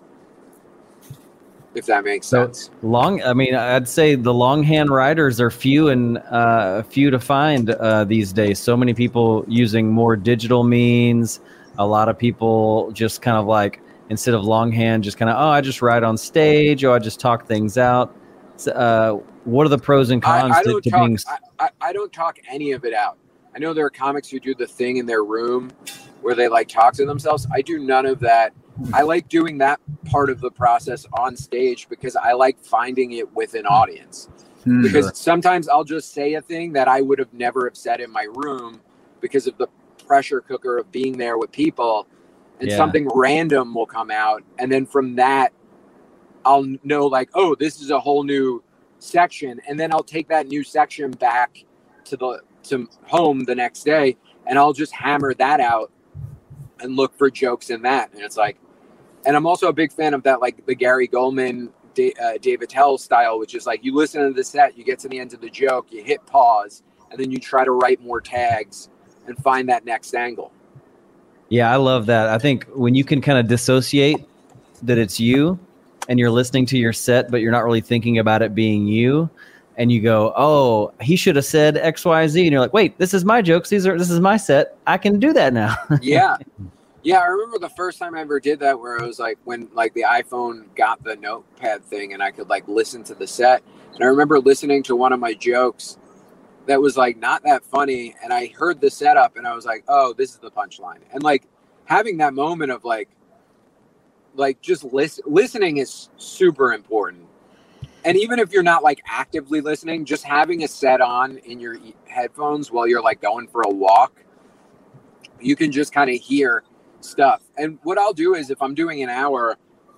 If that makes sense. So long, I mean, I'd say the longhand writers are few and uh, few to find uh, these days. So many people using more digital means. A lot of people just kind of like, instead of longhand, just kind of, oh, I just write on stage, or I just talk things out. So, uh, what are the pros and cons I, I to, don't to talk, being? I, I don't talk any of it out. I know there are comics who do the thing in their room where they like talk to themselves. I do none of that. I like doing that part of the process on stage because I like finding it with an audience. Mm, because sure. sometimes I'll just say a thing that I would have never have said in my room because of the pressure cooker of being there with people, and yeah. something random will come out. And then from that, I'll know like, oh, this is a whole new section. And then I'll take that new section back to the to home the next day, and I'll just hammer that out and look for jokes in that. And it's like, and I'm also a big fan of that, like the Gary Goldman, Da- uh, Dave Attell style, which is like you listen to the set, you get to the end of the joke, you hit pause, and then you try to write more tags and find that next angle. Yeah, I love that. I think when you can kind of dissociate that it's you and you're listening to your set, but you're not really thinking about it being you, and you go, oh, he should have said X, Y, Z. And you're like, wait, this is my jokes. These are, this is my set. I can do that now. yeah. Yeah. I remember the first time I ever did that, where it was like when like the iPhone got the notepad thing and I could like listen to the set. And I remember listening to one of my jokes that was like not that funny. And I heard the setup and I was like, oh, this is the punchline. And like having that moment of like, like just listen, listening is super important. And even if you're not like actively listening, just having a set on in your headphones while you're like going for a walk, you can just kind of hear stuff. And what I'll do is if I'm doing an hour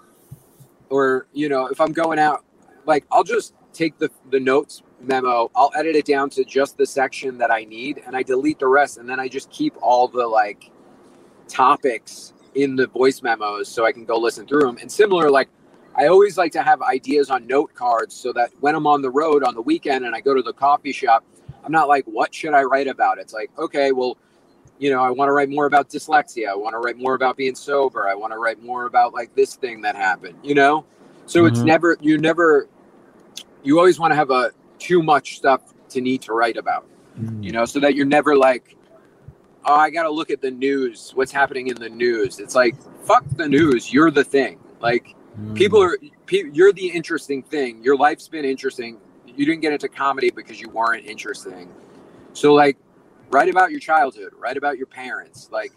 or, you know, if I'm going out, like I'll just take the, the notes memo, I'll edit it down to just the section that I need and I delete the rest. And then I just keep all the like topics in the voice memos so I can go listen through them. And similar, like, I always like to have ideas on note cards so that when I'm on the road on the weekend and I go to the coffee shop, I'm not like, what should I write about? It's like, okay, well, you know, I want to write more about dyslexia. I want to write more about being sober. I want to write more about like this thing that happened, you know? So mm-hmm. it's never, you never, you always want to have a too much stuff to need to write about, mm-hmm. you know, so that you're never like, oh, I got to look at the news. What's happening in the news? It's like, fuck the news. You're the thing. Like, people are, you're the interesting thing. Your life's been interesting. You didn't get into comedy because you weren't interesting. So like, write about your childhood, write about your parents. Like,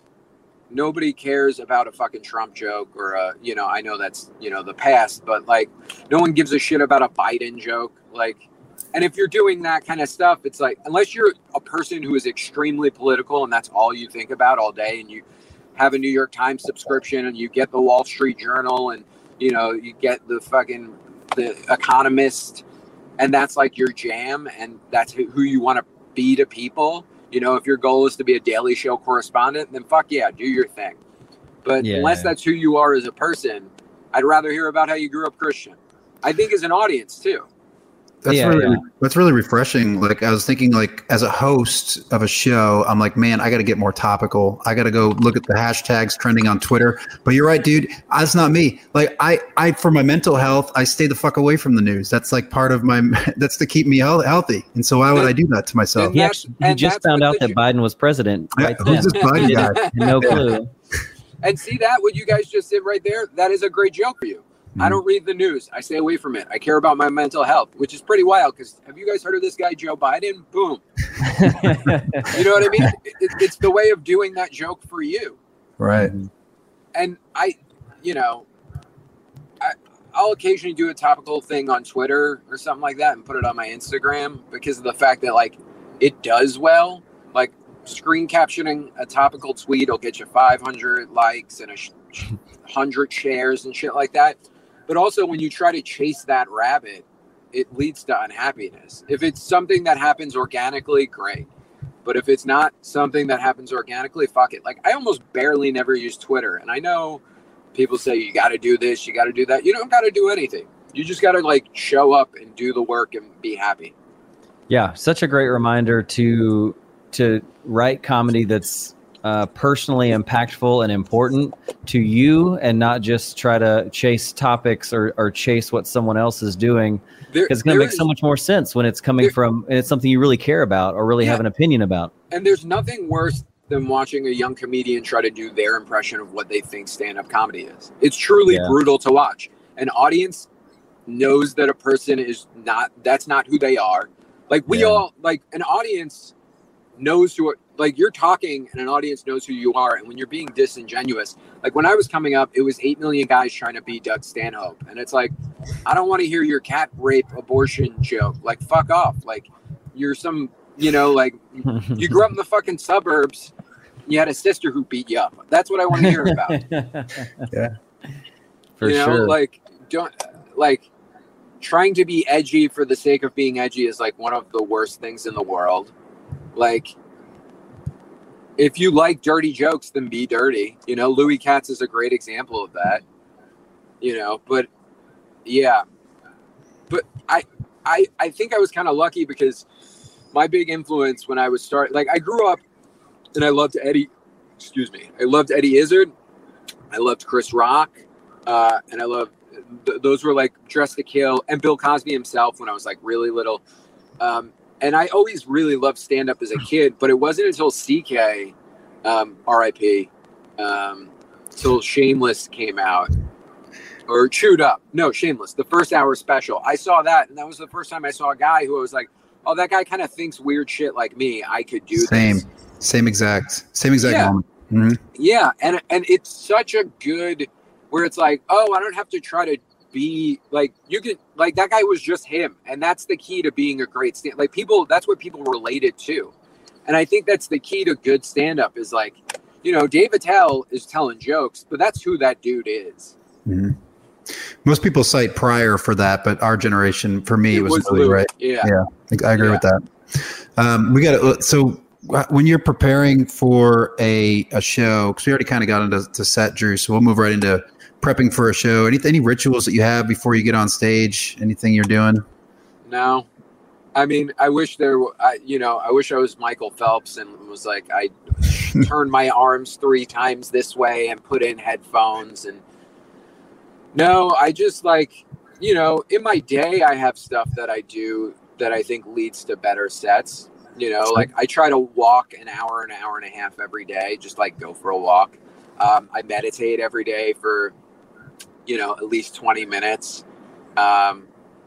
nobody cares about a fucking Trump joke or a, you know, I know that's, you know, the past, but like, no one gives a shit about a Biden joke. Like, and if you're doing that kind of stuff, it's like, unless you're a person who is extremely political and that's all you think about all day, and you have a New York Times subscription and you get the Wall Street Journal and, you know, you get the fucking, the Economist, and that's like your jam and that's who you want to be to people. You know, if your goal is to be a Daily Show correspondent, then fuck yeah, do your thing. But yeah. unless that's who you are as a person, I'd rather hear about how you grew up Christian. I think as an audience too. That's yeah, really yeah. that's really refreshing. Like I was thinking, like as a host of a show, I'm like, man, I got to get more topical. I got to go look at the hashtags trending on Twitter. But you're right, dude. That's not me. Like I, I for my mental health, I stay the fuck away from the news. That's like part of my. That's to keep me healthy. And so why would I do that to myself? He, actually, he just found out that ju- Biden was president. Yeah, right who's this Biden guy? No clue. And see that what you guys just did right there? That is a great joke for you. I don't read the news. I stay away from it. I care about my mental health, which is pretty wild because have you guys heard of this guy, Joe Biden? Boom. You know what I mean? It, it's the way of doing that joke for you. Right. And I, you know, I, I'll occasionally do a topical thing on Twitter or something like that and put it on my Instagram because of the fact that, like, it does well. Like, screen captioning a topical tweet will get you five hundred likes and a sh- one hundred shares and shit like that. But also when you try to chase that rabbit, it leads to unhappiness. If it's something that happens organically, great. But if it's not something that happens organically, fuck it. Like I almost barely never use Twitter. And I know people say you got to do this, you got to do that. You don't got to do anything. You just got to like show up and do the work and be happy. Yeah, such a great reminder to to write comedy that's uh, personally impactful and important to you, and not just try to chase topics or, or chase what someone else is doing. Because it's going to make is, so much more sense when it's coming there, from, and it's something you really care about or really yeah. have an opinion about. And there's nothing worse than watching a young comedian try to do their impression of what they think stand-up comedy is. It's truly yeah. brutal to watch. An audience knows that a person is not, that's not who they are. Like we yeah. all, like an audience knows who, like you're talking and an audience knows who you are. And when you're being disingenuous, like when I was coming up, it was eight million guys trying to be Doug Stanhope. And it's like, I don't want to hear your cat rape abortion joke. Like, fuck off. Like you're some, you know, like you grew up in the fucking suburbs. You had a sister who beat you up. That's what I want to hear about. Yeah. For you know, sure. like don't like trying to be edgy for the sake of being edgy is like one of the worst things in the world. Like, if you like dirty jokes, then be dirty. You know, Louis Katz is a great example of that. You know, but yeah, but I, I, I think I was kind of lucky because my big influence when I was start, like I grew up and I loved Eddie. Excuse me, I loved Eddie Izzard. I loved Chris Rock, uh, and I loved th- those were like Dressed to Kill and Bill Cosby himself when I was like really little. Um, And I always really loved stand-up as a kid, but it wasn't until C K, um, R I P, um, till Shameless came out, or Chewed Up. No, Shameless, the first hour special. I saw that, and that was the first time I saw a guy who I was like, oh, that guy kind of thinks weird shit like me. I could do Same. this. Same exact. Same exact Yeah. moment. Mm-hmm. Yeah, and and it's such a good, where it's like, oh, I don't have to try to be like, you can, like that guy was just him, and that's the key to being a great stand, like people, that's what people related to. And I think that's the key to good stand-up is like, you know, Dave Attell is telling jokes, but that's who that dude is. Mm-hmm. Most people cite Pryor for that, but our generation, for me, it, it was, was Louis, right? Yeah, yeah, I agree yeah. with that. Um, we got to, so when you're preparing for a a show, because we already kind of got into to set, Drew, so we'll move right into prepping for a show. Any any rituals that you have before you get on stage? Anything you're doing? No, I mean, I wish there. I, you know, I wish I was Michael Phelps and was like, I turned my arms three times this way and put in headphones. And no, I just like, you know, in my day, I have stuff that I do that I think leads to better sets. You know, like I try to walk an hour, an hour and a half every day. Just like go for a walk. Um, I meditate every day for, you know, at least twenty minutes. Um,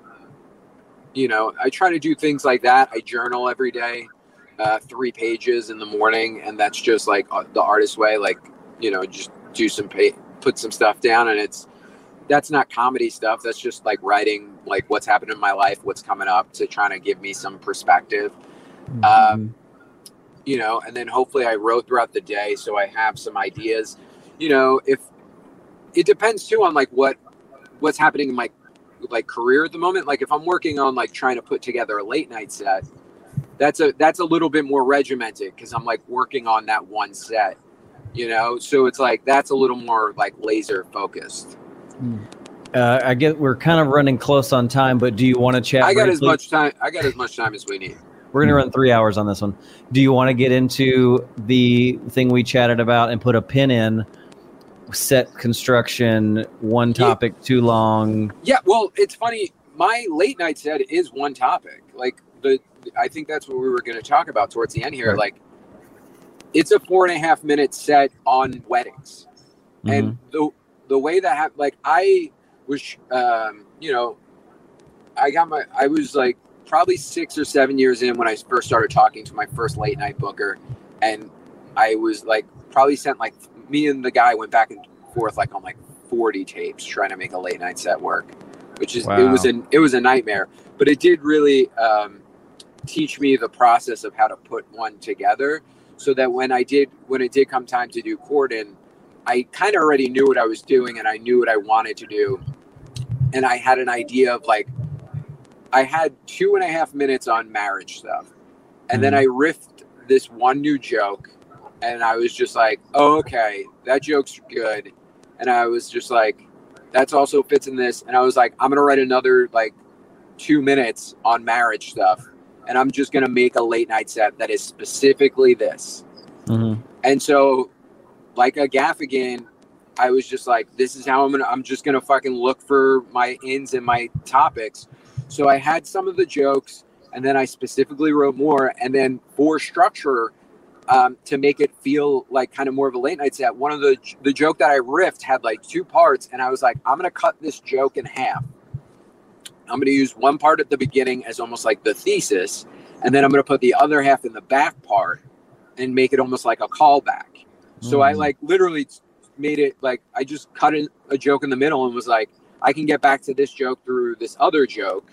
you know, I try to do things like that. I journal every day, uh, three pages in the morning. And that's just like uh, the artist way, like, you know, just do some, pa- put some stuff down. And it's, that's not comedy stuff. That's just like writing, like what's happened in my life, what's coming up, to trying to give me some perspective. Mm-hmm. Um, you know, and then hopefully I wrote throughout the day. So I have some ideas, you know, if, it depends too on like what what's happening in my like career at the moment. Like if I'm working on like trying to put together a late night set, that's a that's a little bit more regimented because I'm like working on that one set, you know. So it's like that's a little more like laser focused. Uh, I get we're kind of running close on time, but do you want to chat? I got briefly? as much time. I got as much time as we need. We're gonna run three hours on this one. Do you want to get into the thing we chatted about and put a pin in? Set construction, one topic yeah. too long. Yeah, well, it's funny. My late night set is one topic. Like the, I think that's what we were going to talk about towards the end here. Right. Like, it's a four and a half minute set on weddings, mm-hmm. and the the way that happened. Like, I was, um, you know, I got my, I was like probably six or seven years in when I first started talking to my first late night booker, and I was like probably sent like. Me and the guy went back and forth like on like forty tapes trying to make a late night set work, which is wow. it was an it was a nightmare. But it did really um, teach me the process of how to put one together, so that when I did when it did come time to do Corden, I kind of already knew what I was doing and I knew what I wanted to do, and I had an idea of like I had two and a half minutes on marriage stuff, and mm-hmm. then I riffed this one new joke. And I was just like, oh, okay, that joke's good. And I was just like, that's also fits in this. And I was like, I'm going to write another like two minutes on marriage stuff. And I'm just going to make a late night set that is specifically this. Mm-hmm. And so like a Gaffigan, I was just like, this is how I'm going to, I'm just going to fucking look for my ins and my topics. So I had some of the jokes and then I specifically wrote more. And then for structure, Um, to make it feel like kind of more of a late night set. One of the the joke that I riffed had like two parts, and I was like, I'm going to cut this joke in half. I'm going to use one part at the beginning as almost like the thesis, and then I'm going to put the other half in the back part and make it almost like a callback. So Mm. I like literally made it like I just cut in a joke in the middle and was like, I can get back to this joke through this other joke,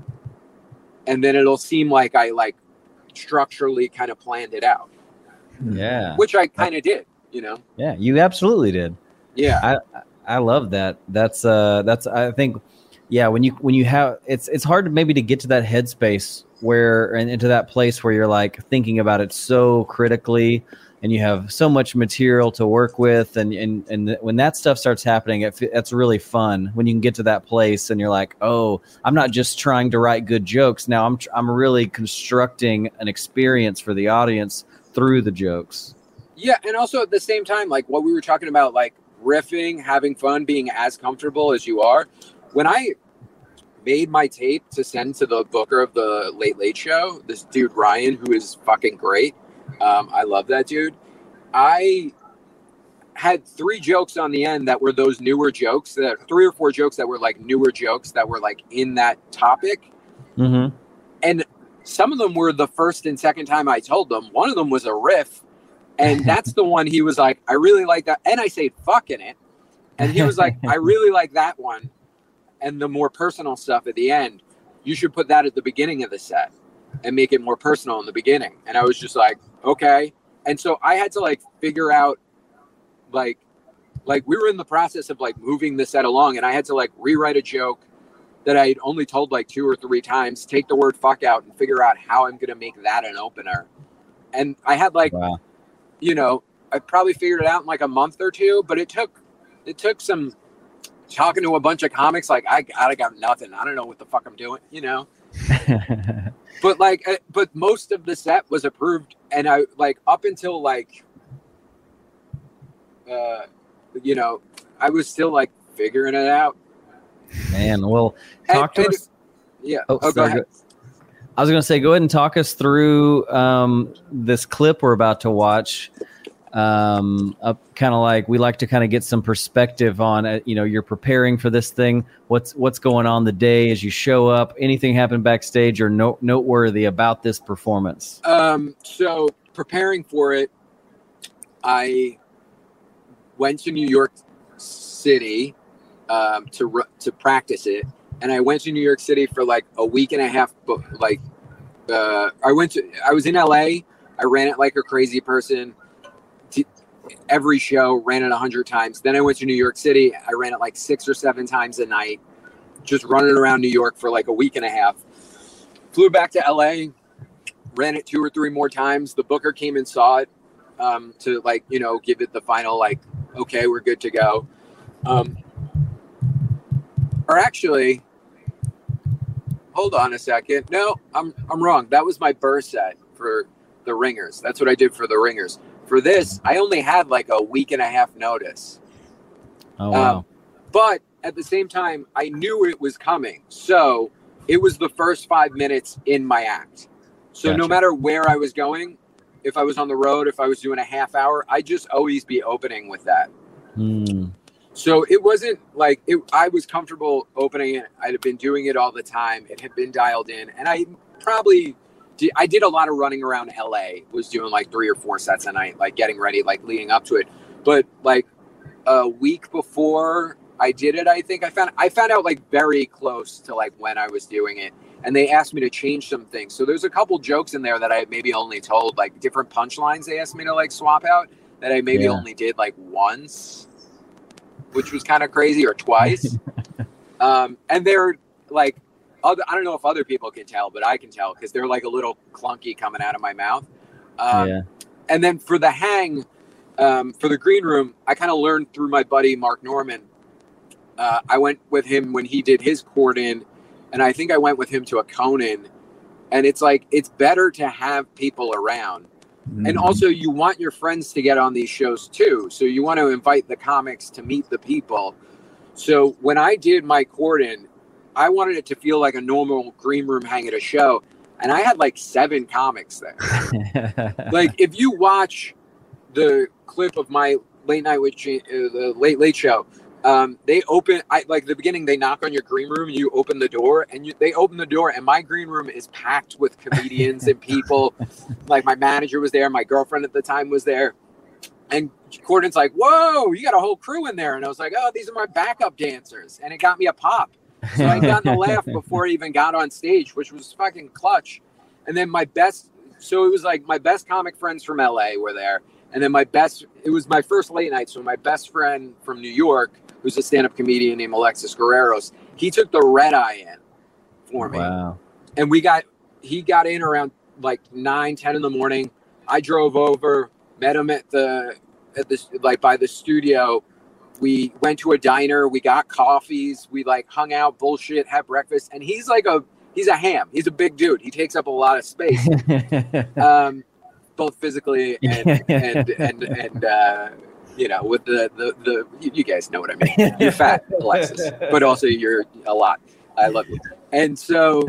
and then it'll seem like I like structurally kind of planned it out. Yeah. Which I kind of did, you know. Yeah, you absolutely did. Yeah. I I love that. That's uh that's I think yeah, when you when you have it's it's hard to maybe to get to that headspace where and into that place where you're like thinking about it so critically and you have so much material to work with, and and and when that stuff starts happening, it, it's really fun when you can get to that place and you're like, oh, I'm not just trying to write good jokes. Now I'm I'm really constructing an experience for the audience through the jokes. Yeah, and also at the same time, like what we were talking about, like riffing, having fun, being as comfortable as you are. When I made my tape to send to the booker of the Late Late Show, this dude Ryan, who is fucking great. Um, I love that dude. I had three jokes on the end that were those newer jokes, that three or four jokes that were like newer jokes that were like in that topic. Mm-hmm. And some of them were the first and second time I told them. One of them was a riff. And that's the one he was like, I really like that. And I say fuck in it. And he was like, I really like that one. And the more personal stuff at the end, you should put that at the beginning of the set and make it more personal in the beginning. And I was just like, okay. And so I had to like figure out like, like we were in the process of like moving the set along, and I had to like rewrite a joke that I had only told like two or three times, take the word fuck out and figure out how I'm going to make that an opener. And I had like, Wow. you know, I probably figured it out in like a month or two, but it took, it took some talking to a bunch of comics. Like I, I got nothing. I don't know what the fuck I'm doing, you know? But like, uh, but most of the set was approved. And I like up until like, uh, you know, I was still like figuring it out. Man, well, talk and, to and, us. Yeah. Oh, Oh, go sorry, ahead. go- I was going to say, go ahead and talk us through um, this clip we're about to watch. Um, up, kind of like we like to kind of get some perspective on, uh, you know, you're preparing for this thing. What's what's going on the day as you show up? Anything happen backstage or no, noteworthy about this performance? Um, so preparing for it, I went to New York City um, to ru- to practice it, and I went to New York City for like a week and a half. But like, uh, I went to I was in L A. I ran it like a crazy person. T- every show, ran it a hundred times. Then I went to New York City. I ran it like six or seven times a night, just running around New York for like a week and a half. Flew back to L A, ran it two or three more times. The booker came and saw it um, to like, you know, give it the final, like, okay, we're good to go. Um, or actually, hold on a second. No, I'm I'm wrong. That was my burr set for the Ringers. That's what I did for the Ringers. For this, I only had like a week and a half notice. Oh, wow. Um, but at the same time, I knew it was coming. So it was the first five minutes in my act. So Gotcha. no matter where I was going, if I was on the road, if I was doing a half hour, I just always be opening with that. Hmm. So it wasn't like it, I was comfortable opening it. I'd have been doing it all the time. It had been dialed in. And I probably did, I did a lot of running around L A, was doing like three or four sets a night, like getting ready, like leading up to it. But like a week before I did it, I think I found, I found out like very close to like when I was doing it. And they asked me to change some things. So there's a couple jokes in there that I maybe only told, like different punchlines they asked me to like swap out that I maybe Yeah. only did like once, which was kind of crazy, or twice. um, and they're like, other, I don't know if other people can tell, but I can tell because they're like a little clunky coming out of my mouth. Um, Yeah. And then for the hang, um, for the green room, I kind of learned through my buddy, Mark Norman. Uh, I went with him when he did his Corden, and I think I went with him to a Conan. And it's like, it's better to have people around. And also, you want your friends to get on these shows too. So you want to invite the comics to meet the people. So when I did my Corden, I wanted it to feel like a normal green room hang at a show. And I had like seven comics there. Like if you watch the clip of my late night with G- uh, the Late Late Show, Um, they open, I, like the beginning, they knock on your green room, you open the door, and you, they open the door, and my green room is packed with comedians and people. Like my manager was there, my girlfriend at the time was there, and Corden's like, "Whoa, you got a whole crew in there," and I was like, "Oh, these are my backup dancers," and it got me a pop. So I got the laugh before I even got on stage, which was fucking clutch. And then my best, so it was like my best comic friends from L A were there, and then my best, it was my first late night, so my best friend from New York, who's a stand-up comedian named Alexis Guerreros, he took the red eye in for me. Wow. And we got, he got in around like nine, ten in the morning. I drove over, met him at the, at the, like by the studio. We went to a diner, we got coffees, we like hung out, bullshit, had breakfast. And he's like a, he's a ham. He's a big dude. He takes up a lot of space, um, both physically and, and, and, and, uh, you know, with the, the, the, you guys know what I mean. You're fat, Alexis, but also you're a lot. I love you. And so,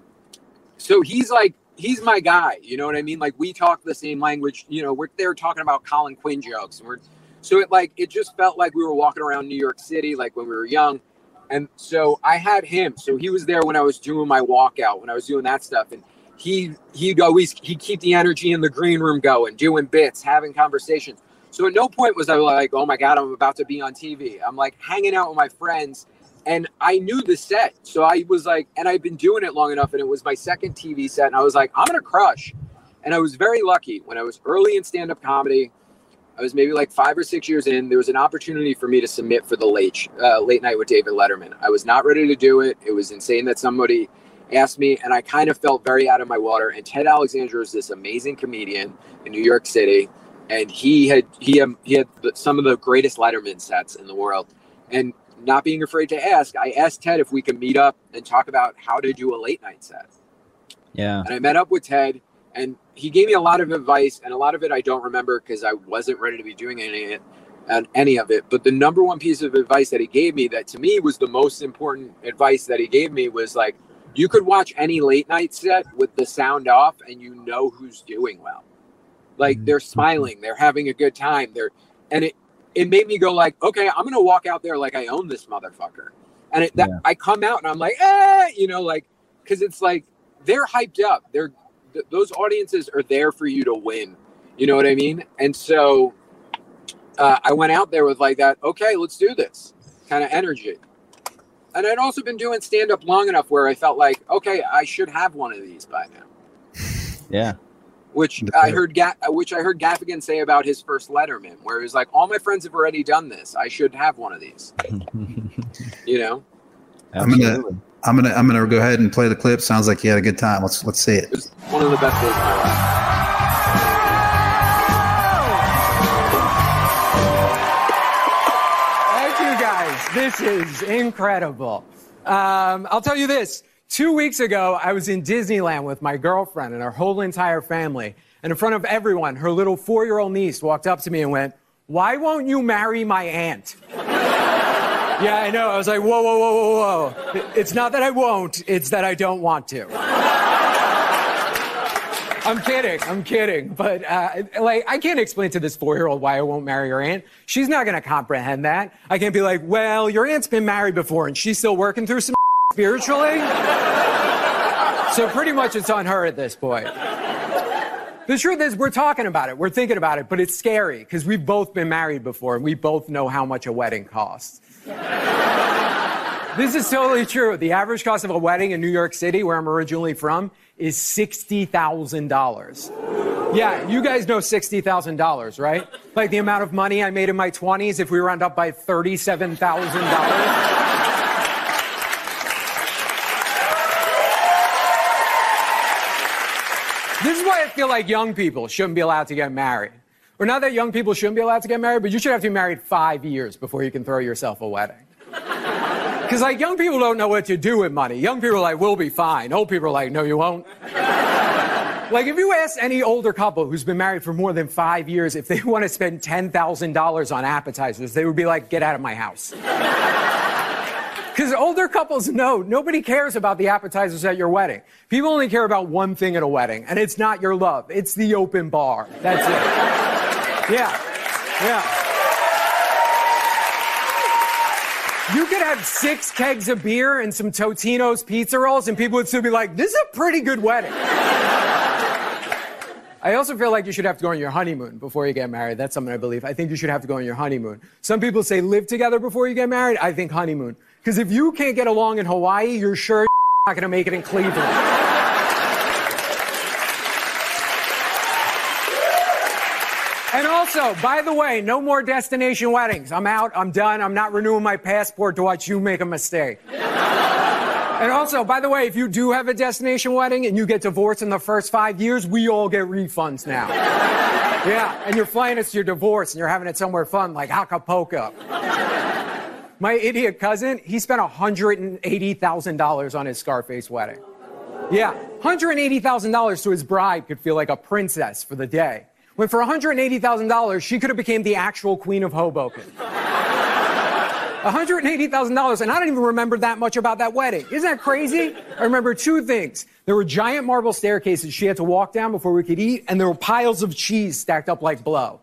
so he's like, he's my guy. You know what I mean? Like we talk the same language, you know, we're there talking about Colin Quinn jokes. And we're, so it like, it just felt like we were walking around New York City, like when we were young. And so I had him. So he was there when I was doing my walkout, when I was doing that stuff. And he, he'd always, he'd keep the energy in the green room going, doing bits, having conversations. So at no point was I like, oh my God, I'm about to be on T V. I'm like hanging out with my friends, and I knew the set. So I was like, and I'd been doing it long enough, and it was my second T V set. And I was like, I'm going to crush. And I was very lucky when I was early in stand-up comedy. I was maybe like five or six years in. There was an opportunity for me to submit for the late, uh, late night with David Letterman. I was not ready to do it. It was insane that somebody asked me, and I kind of felt very out of my water. And Ted Alexandra is this amazing comedian in New York City. And he had he had, he had some of the greatest Letterman sets in the world. And not being afraid to ask, I asked Ted if we could meet up and talk about how to do a late night set. Yeah. And I met up with Ted, and he gave me a lot of advice, and a lot of it I don't remember because I wasn't ready to be doing any of it, and any of it. But the number one piece of advice that he gave me that to me was the most important advice that he gave me was like, you could watch any late night set with the sound off and you know who's doing well. Like they're smiling, they're having a good time. They're, and it, it made me go like, okay, I'm going to walk out there like I own this motherfucker. And it, that, yeah. I come out and I'm like, eh, you know, like, cause it's like, they're hyped up. They're, th- those audiences are there for you to win. You know what I mean? And so uh, I went out there with like that, okay, let's do this kind of energy. And I'd also been doing stand up long enough where I felt like, okay, I should have one of these by now. Yeah. Which I heard, Ga- which I heard Gaffigan say about his first Letterman, where he was like, "All my friends have already done this. I should have one of these." You know. Absolutely. I'm gonna, I'm gonna, I'm gonna go ahead and play the clip. Sounds like you had a good time. Let's, let's see it. It was one of the best days of my life. Thank you, guys. This is incredible. Um, I'll tell you this. Two weeks ago, I was in Disneyland with my girlfriend and our whole entire family. And in front of everyone, her little four-year-old niece walked up to me and went, "Why won't you marry my aunt?" Yeah, I know. I was like, whoa, whoa, whoa, whoa, whoa. It's not that I won't. It's that I don't want to. I'm kidding. I'm kidding. But, uh, like, I can't explain to this four-year-old why I won't marry her aunt. She's not going to comprehend that. I can't be like, well, your aunt's been married before and she's still working through some spiritually. So pretty much it's on her at this point. The truth is, we're talking about it. We're thinking about it, but it's scary because we've both been married before and we both know how much a wedding costs. This is totally true. The average cost of a wedding in New York City, where I'm originally from, is sixty thousand dollars. Yeah, you guys know sixty thousand dollars, right? Like the amount of money I made in my twenties if we round up by thirty-seven thousand dollars. This is why I feel like young people shouldn't be allowed to get married. Or not that young people shouldn't be allowed to get married, but you should have to be married five years before you can throw yourself a wedding. Because, like, young people don't know what to do with money. Young people are like, we'll be fine. Old people are like, no, you won't. Like, if you ask any older couple who's been married for more than five years if they want to spend ten thousand dollars on appetizers, they would be like, get out of my house. Because older couples know nobody cares about the appetizers at your wedding. People only care about one thing at a wedding, and it's not your love. It's the open bar. That's it. Yeah. Yeah. You could have six kegs of beer and some Totino's pizza rolls, and people would still be like, this is a pretty good wedding. I also feel like you should have to go on your honeymoon before you get married. That's something I believe. I think you should have to go on your honeymoon. Some people say live together before you get married. I think honeymoon. Because if you can't get along in Hawaii, you're sure not going to make it in Cleveland. And also, by the way, no more destination weddings. I'm out. I'm done. I'm not renewing my passport to watch you make a mistake. And also, by the way, if you do have a destination wedding and you get divorced in the first five years, we all get refunds now. Yeah, and you're flying us to your divorce and you're having it somewhere fun like Acapulco. My idiot cousin, he spent one hundred eighty thousand dollars on his Scarface wedding. Yeah, one hundred eighty thousand dollars so his bride could feel like a princess for the day. When for one hundred eighty thousand dollars, she could have become the actual queen of Hoboken. one hundred eighty thousand dollars, and I don't even remember that much about that wedding. Isn't that crazy? I remember two things. There were giant marble staircases she had to walk down before we could eat, and there were piles of cheese stacked up like blow.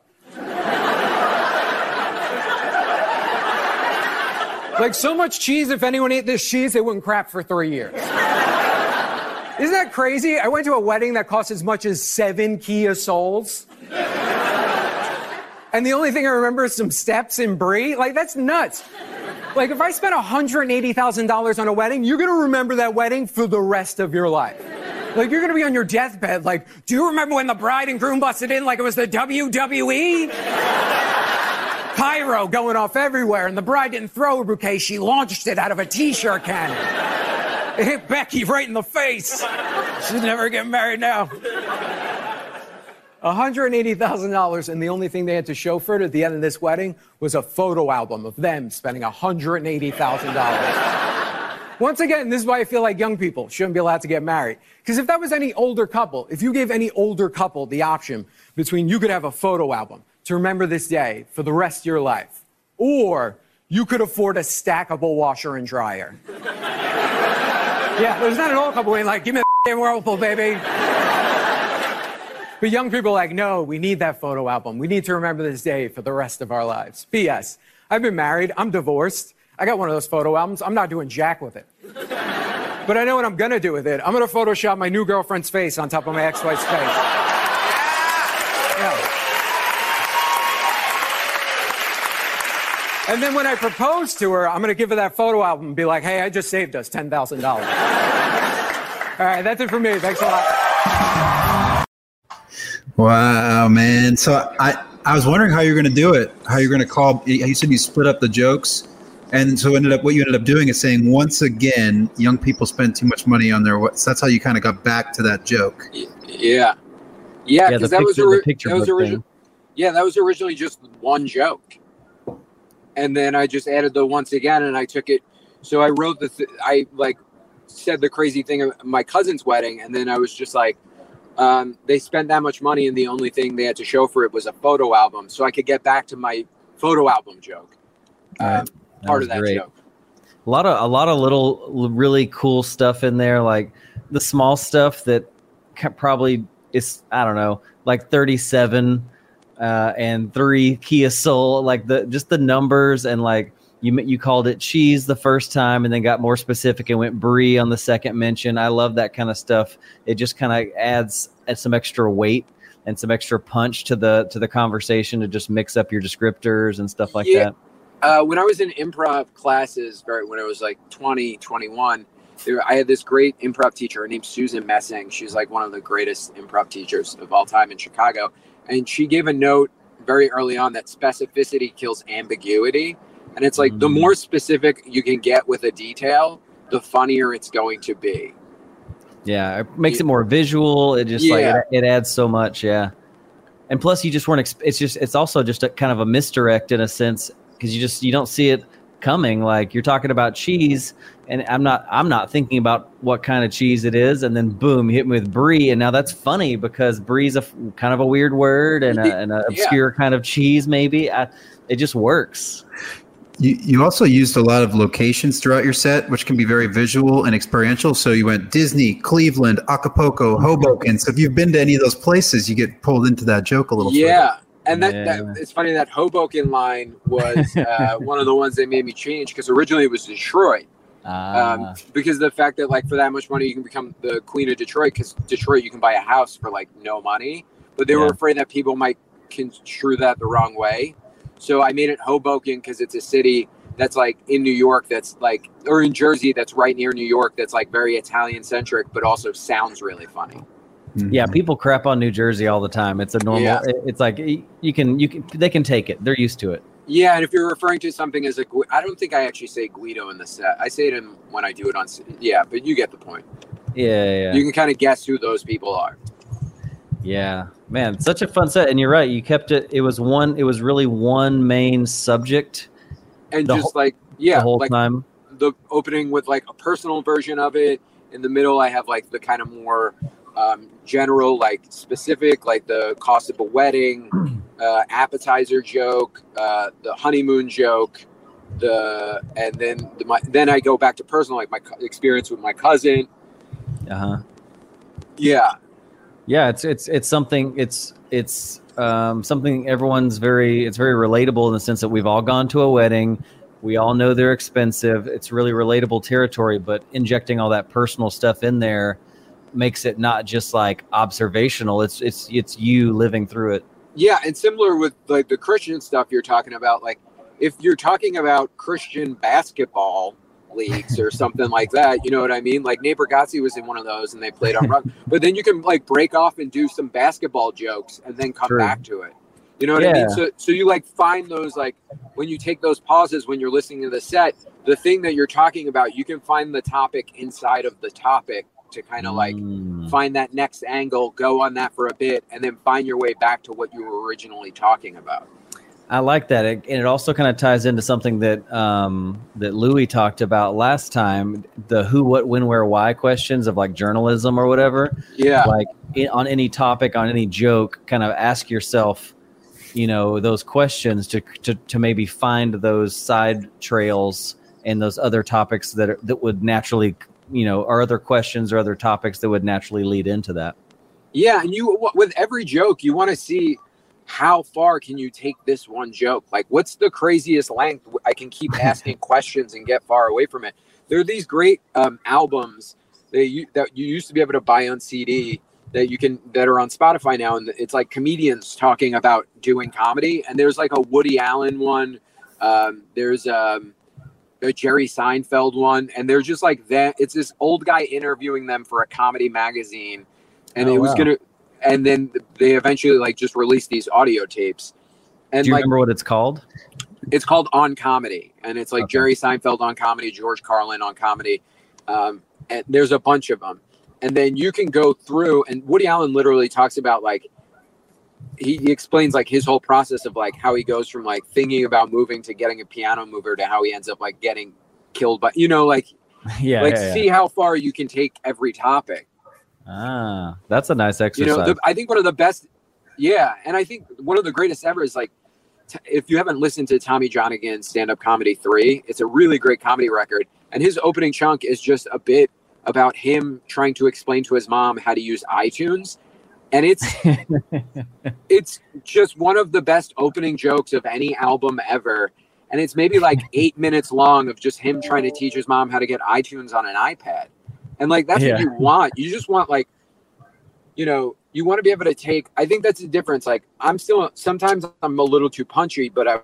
Like so much cheese, if anyone ate this cheese, they wouldn't crap for three years. Isn't that crazy? I went to a wedding that cost as much as seven Kia Souls. And the only thing I remember is some steps in Brie. Like, that's nuts. Like, if I spent one hundred eighty thousand dollars on a wedding, you're going to remember that wedding for the rest of your life. Like, you're going to be on your deathbed like, do you remember when the bride and groom busted in like it was the W W E? Pyro going off everywhere, and the bride didn't throw a bouquet, she launched it out of a T-shirt cannon. It hit Becky right in the face. She's never getting married now. one hundred eighty thousand dollars, and the only thing they had to show for it at the end of this wedding was a photo album of them spending one hundred eighty thousand dollars. Once again, this is why I feel like young people shouldn't be allowed to get married. Because if that was any older couple, if you gave any older couple the option between you could have a photo album to remember this day for the rest of your life, or you could afford a stackable washer and dryer. Yeah, there's not an old couple being like, give me the Whirlpool, baby. But young people are like, no, we need that photo album. We need to remember this day for the rest of our lives. P S I've been married. I'm divorced. I got one of those photo albums. I'm not doing jack with it. But I know what I'm going to do with it. I'm going to Photoshop my new girlfriend's face on top of my ex-wife's face. Yeah. And then when I propose to her, I'm going to give her that photo album and be like, hey, I just saved us ten thousand dollars. All right, that's it for me. Thanks a lot. Wow, man. So I, I was wondering how you're going to do it, how you're going to call. You said you split up the jokes. And so ended up what you ended up doing is saying, once again, young people spend too much money on their – so that's how you kind of got back to that joke. Yeah. Yeah, because yeah, that, picture, was, ori- that was originally – yeah, that was originally just one joke. And then I just added the once again, and I took it. So I wrote the, th- I like said the crazy thing at my cousin's wedding. And then I was just like, um, they spent that much money, and the only thing they had to show for it was a photo album. So I could get back to my photo album joke. Um, right. That part of that great. joke. A lot of, a lot of little, really cool stuff in there. Like the small stuff that probably is, I don't know, like thirty-seven uh, and three Kia Soul, like the, just the numbers, and like you, you called it cheese the first time and then got more specific and went brie on the second mention. I love that kind of stuff. It just kind of adds, adds some extra weight and some extra punch to the, to the conversation to just mix up your descriptors and stuff like yeah. that. Uh, when I was in improv classes, very, when I was like twenty, twenty-one, there, I had this great improv teacher. Her name's Susan Messing. She's like one of the greatest improv teachers of all time in Chicago. And she gave a note very early on that specificity kills ambiguity. And it's like mm-hmm. the more specific you can get with a detail, the funnier it's going to be. Yeah, it makes it more visual. It just yeah. like it, it adds so much. Yeah. And plus you just weren't, exp- it's just, it's also just a kind of a misdirect in a sense. Because you just you don't see it coming. Like you're talking about cheese, and I'm not I'm not thinking about what kind of cheese it is, and then boom, you hit me with brie, and now that's funny because brie's a kind of a weird word and a, an obscure yeah. kind of cheese. Maybe I, it just works. You you also used a lot of locations throughout your set, which can be very visual and experiential. So you went Disney, Cleveland, Acapulco, Hoboken. So if you've been to any of those places, you get pulled into that joke a little. Yeah. further. And that, Yeah. that it's funny that Hoboken line was uh, one of the ones that made me change because originally it was Detroit. Ah. Um, because of the fact that like for that much money you can become the queen of Detroit, because Detroit you can buy a house for like no money, but they were Yeah. afraid that people might construe that the wrong way. So I made it Hoboken because it's a city that's like in New York, that's like, or in Jersey, that's right near New York, that's like very Italian centric, but also sounds really funny. Yeah, people crap on New Jersey all the time. It's a normal. Yeah. it- It's like y- you can, you can, they can take it. They're used to it. Yeah, and if you're referring to something as a, Gu- I don't think I actually say Guido in the set. I say it in, when I do it on, s- yeah, but you get the point. Yeah, yeah, yeah. You can kind of guess who those people are. Yeah, man, such a fun set. And you're right. You kept it. It was one. It was really one main subject And The just whole- like, yeah, the whole like time. the opening with like a personal version of it. In the middle, I have like the kind of more um, general, like specific, like the cost of a wedding, uh, appetizer joke, uh, the honeymoon joke, the and then the, my, then I go back to personal, like my co- experience with my cousin. Uh huh. Yeah, Yeah, it's it's it's something. It's it's um, something everyone's very. It's very relatable in the sense that we've all gone to a wedding. We all know they're expensive. It's really relatable territory, but injecting all that personal stuff in there makes it not just like observational. It's it's it's you living through it. yeah, and similar with like the Christian stuff you're talking about. Like if you're talking about Christian basketball leagues or something like that, you know what I mean? Like Nate Bargatze was in one of those, and they played on rugby. But then you can like break off and do some basketball jokes, and then come True. back to it. You know what I mean? Yeah. So, so you like find those like when you take those pauses when you're listening to the set, the thing that you're talking about, you can find the topic inside of the topic to kind of like Mm. find that next angle, go on that for a bit, and then find your way back to what you were originally talking about. I like that, it, and it also kind of ties into something that um, that Louis talked about last time: the who, what, when, where, why questions of like journalism or whatever. Yeah. Like in, on any topic, on any joke, kind of ask yourself, you know, those questions to to to maybe find those side trails and those other topics that are, that would naturally, you know, or other questions or other topics that would naturally lead into that. Yeah, and you with every joke, you want to see how far can you take this one joke? Like, what's the craziest length I can keep asking questions and get far away from it? There are these great um, albums that you that you used to be able to buy on C D that you can that are on Spotify now, and it's like comedians talking about doing comedy. And there's like a Woody Allen one, um, there's um, a Jerry Seinfeld one, and they're just like that. It's this old guy interviewing them for a comedy magazine, and Oh, it was wow. gonna. And then they eventually like just released these audio tapes, and Do you like remember what it's called? it's called On Comedy, and it's like Okay. Jerry Seinfeld on comedy, George Carlin on comedy, um, and there's a bunch of them. And then you can go through, and Woody Allen literally talks about like he, he explains like his whole process of like how he goes from like thinking about moving to getting a piano mover to how he ends up like getting killed by, you know, like Yeah, like yeah, yeah. see how far you can take every topic. Ah, that's a nice You exercise. know, the, I think one of the best, yeah, and I think one of the greatest ever is like, t- if you haven't listened to Tommy Johnigan's Stand Up Comedy three, it's a really great comedy record, and his opening chunk is just a bit about him trying to explain to his mom how to use iTunes, and it's it's just one of the best opening jokes of any album ever, and it's maybe like eight minutes long of just him trying to teach his mom how to get iTunes on an iPad. And like, that's Yeah. what you want. You just want like, you know, you want to be able to take, I think that's the difference. Like I'm still, sometimes I'm a little too punchy, but I,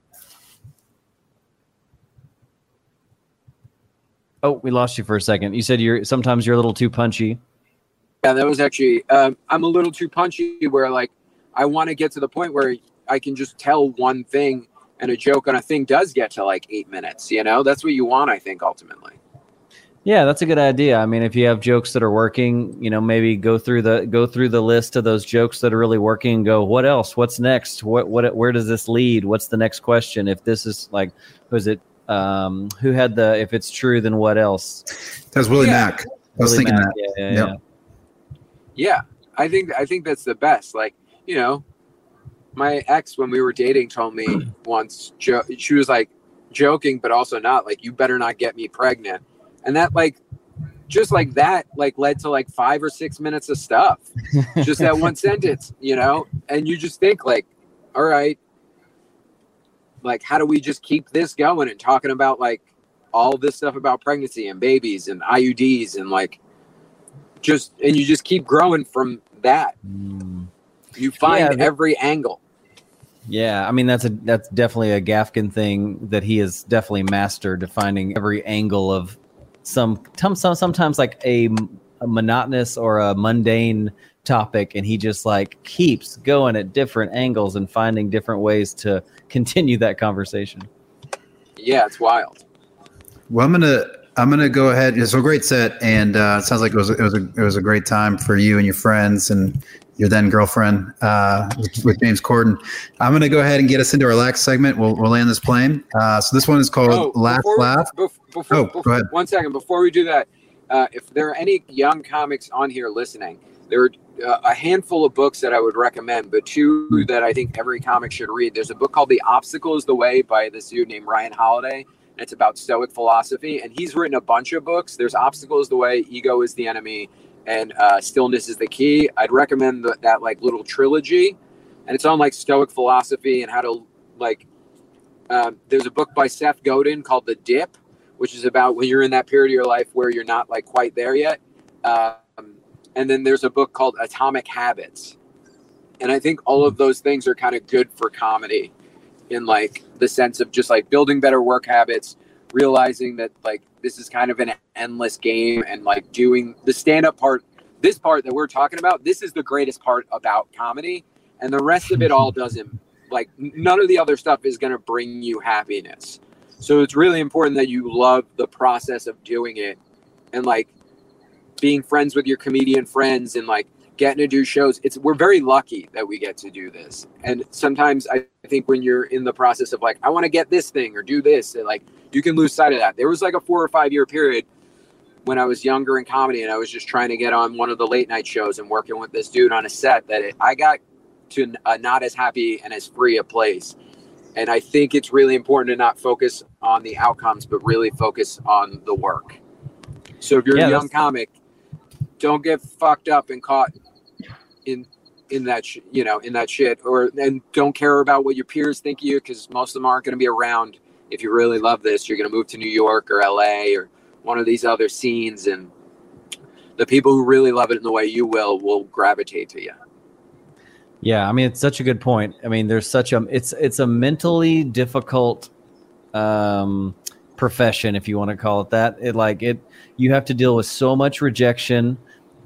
Oh, we lost you for a second. You said you're sometimes you're a little too punchy. yeah, that was actually, um, I'm a little too punchy where like, I want to get to the point where I can just tell one thing and a joke on a thing does get to like eight minutes, you know, that's what you want, I think, ultimately. Yeah, that's a good idea. I mean, if you have jokes that are working, you know, maybe go through the go through the list of those jokes that are really working and go, what else? What's next? What what where does this lead? What's the next question? If this is like, was it um who had the if it's true, then what else? That's Willie Yeah. Mack. I was Willie thinking Mack, that. Yeah, yeah, Yep. yeah. Yeah, I think I think that's the best. Like, you know, my ex when we were dating told me once, jo- she was like joking, but also not like, you better not get me pregnant. And that like, just like that, like led to like five or six minutes of stuff. Just that one sentence, you know. And you just think like, all right, like, how do we just keep this going and talking about like all this stuff about pregnancy and babies and I U Ds and like just, and you just keep growing from that. Mm. You find yeah, that, every angle. Yeah. I mean, that's a, that's definitely a Gafkin thing that he has definitely mastered, finding every angle of some, some sometimes like a, a monotonous or a mundane topic. And he just like keeps going at different angles and finding different ways to continue that conversation. Yeah. It's wild. Well, I'm going to, I'm going to go ahead. It's a great set. And uh, it sounds like it was, it was a, it was a great time for you and your friends and your then girlfriend uh, with, with James Corden. I'm going to go ahead and get us into our last segment. We'll, we'll land this plane. Uh, so this one is called oh, Laugh before, Laugh. Before, before, oh, before, go ahead. One second. Before we do that, uh, if there are any young comics on here listening, there are uh, a handful of books that I would recommend, but two mm. that I think every comic should read. There's a book called The Obstacle is the Way by this dude named Ryan Holiday. And it's about Stoic philosophy. And he's written a bunch of books. There's Obstacle is the Way, Ego is the Enemy, and uh, Stillness is the Key. I'd recommend the, that like little trilogy, and it's on like Stoic philosophy and how to like. Um, there's a book by Seth Godin called The Dip, which is about when you're in that period of your life where you're not like quite there yet. Um, and then there's a book called Atomic Habits, and I think all of those things are kind of good for comedy, in like the sense of just like building better work habits, realizing that like this is kind of an endless game, and like doing the stand-up part, this part that we're talking about, this is the greatest part about comedy, and the rest of it all doesn't, like none of the other stuff is going to bring you happiness. So it's really important that you love the process of doing it, and like being friends with your comedian friends and like getting to do shows. It's, we're very lucky that we get to do this. And sometimes I think when you're in the process of like, I want to get this thing or do this, and like you can lose sight of that. There was like a four or five year period when I was younger in comedy, and I was just trying to get on one of the late night shows and working with this dude on a set, that it, I got to a not as happy and as free a place. And I think it's really important to not focus on the outcomes, but really focus on the work. So if you're yeah, a young comic, don't get fucked up and caught in in that sh- you know in that shit, or and don't care about what your peers think of you, because most of them aren't going to be around. If you really love this, you're going to move to New York or L A or one of these other scenes, and the people who really love it in the way you will will gravitate to you. Yeah, I mean, it's such a good point. I mean, there's such a it's it's a mentally difficult um, profession, if you want to call it that. It like it you have to deal with so much rejection.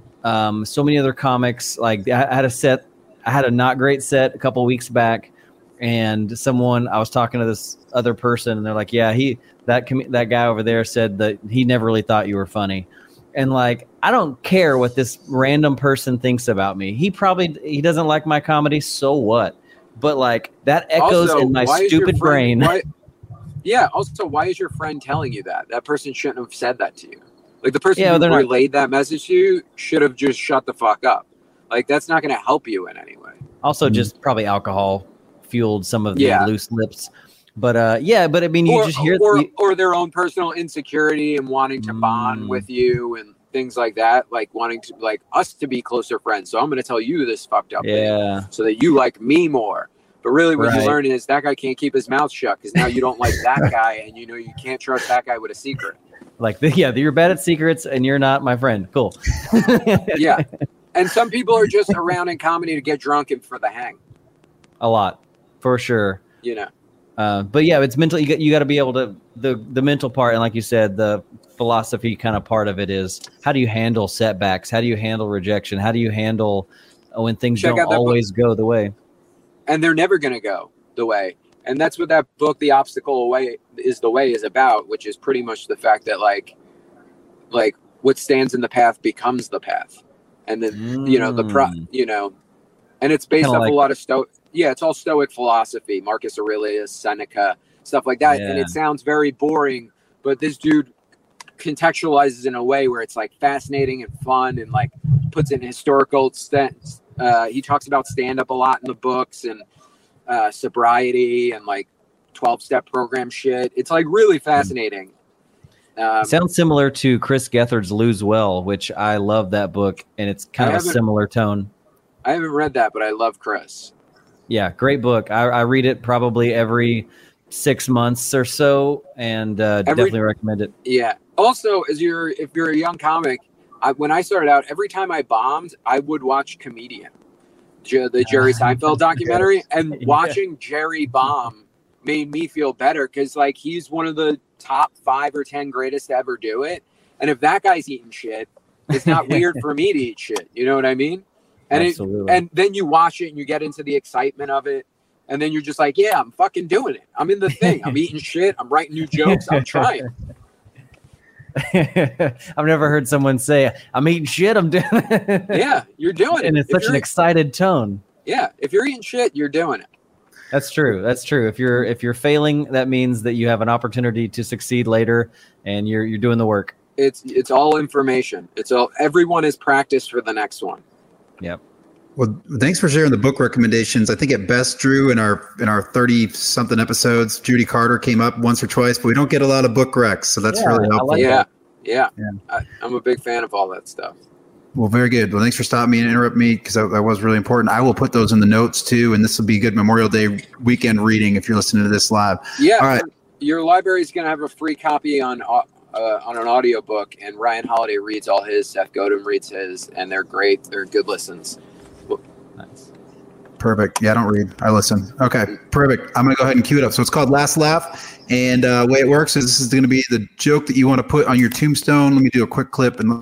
Um, so many other comics, like I had a set, I had a not great set a couple weeks back, and someone, I was talking to this other person, and they're like, yeah, he, that, com- that guy over there said that he never really thought you were funny. And like, I don't care what this random person thinks about me. He probably, he doesn't like my comedy. So what? But like that echoes also, in my stupid friend, brain. Why, yeah. Also, why is your friend telling you that? That person shouldn't have said that to you. Like the person yeah, who relayed not... that message to you should have just shut the fuck up. Like that's not going to help you in any way. Also, mm-hmm. just probably alcohol fueled some of the yeah. loose lips. But uh, yeah, but I mean, you or, just hear or, the... or their own personal insecurity and wanting to mm. bond with you and things like that, like wanting to like us to be closer friends. So I'm going to tell you this fucked up yeah. thing so that you like me more. But really, what right. you learn is that guy can't keep his mouth shut because now you don't like that guy, and you know you can't trust that guy with a secret. Like, yeah, you're bad at secrets and you're not my friend. Cool. Yeah. And some people are just around in comedy to get drunk and for the hang. A lot, for sure. You know. Uh, but yeah, it's mental. You got, you got to be able to, the, the mental part. And like you said, the philosophy kind of part of it is how do you handle setbacks? How do you handle rejection? How do you handle when things Check don't always book. go the way? And they're never going to go the way. And that's what that book, The Obstacle Away is the Way, is about, which is pretty much the fact that like, like what stands in the path becomes the path. And then, mm. you know, the pro, you know, and it's based Kinda off like, a lot of Stoic. Yeah, it's all Stoic philosophy, Marcus Aurelius, Seneca, stuff like that. Yeah. And it sounds very boring, but this dude contextualizes in a way where it's like fascinating and fun, and like puts in historical sense. Uh, he talks about stand-up a lot in the books, and uh, sobriety and like twelve step program shit. It's like really fascinating. Um, Sounds similar to Chris Gethard's Lose Well, which I love that book, and it's kind of a similar tone. I haven't read that, but I love Chris. Yeah, great book. I, I read it probably every six months or so, and uh, every, definitely recommend it. Yeah. Also, as you're if you're a young comic, I, when I started out, every time I bombed, I would watch Comedian, the Jerry Seinfeld documentary, and watching yeah. Jerry bomb made me feel better because, like, he's one of the top five or ten greatest to ever do it. And if that guy's eating shit, it's not weird for me to eat shit. You know what I mean? And it, and then you watch it and you get into the excitement of it. And then you're just like, yeah, I'm fucking doing it. I'm in the thing. I'm eating shit. I'm writing new jokes. I'm trying. I've never heard someone say, I'm eating shit. I'm doing it. Yeah, you're doing it. And it's if such an excited tone. Yeah. If you're eating shit, you're doing it. That's true. That's true. If you're if you're failing, that means that you have an opportunity to succeed later, and you're you're doing the work. It's it's all information. It's all everyone is practiced for the next one. Yep. Well, thanks for sharing the book recommendations. I think at best, Drew, in our in our thirty something episodes, Judy Carter came up once or twice, but we don't get a lot of book recs, so that's yeah, really helpful. Like yeah, yeah, yeah. I, I'm a big fan of all that stuff. Well, very good. Well, thanks for stopping me and interrupting me because that, that was really important. I will put those in the notes too, and this will be good Memorial Day weekend reading if you're listening to this live. Yeah. All right. Your library is going to have a free copy on uh, on an audiobook, and Ryan Holiday reads all his, Seth Godin reads his, and they're great. They're good listens. Nice. Perfect. Yeah, I don't read. I listen. Okay, perfect. I'm going to go ahead and cue it up. So it's called Last Laugh, and uh, the way it works is this is going to be the joke that you want to put on your tombstone. Let me do a quick clip and.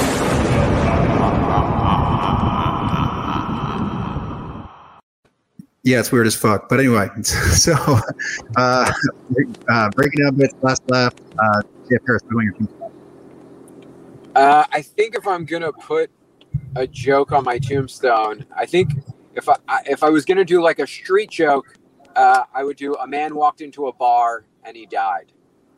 Yeah, it's weird as fuck. But anyway, so uh, uh, breaking down bits, Last Laugh. Uh, Jeff Harris, put on your tombstone. Uh, I think if I'm gonna put a joke on my tombstone, I think if I if I was gonna do like a street joke, uh, I would do a man walked into a bar and he died.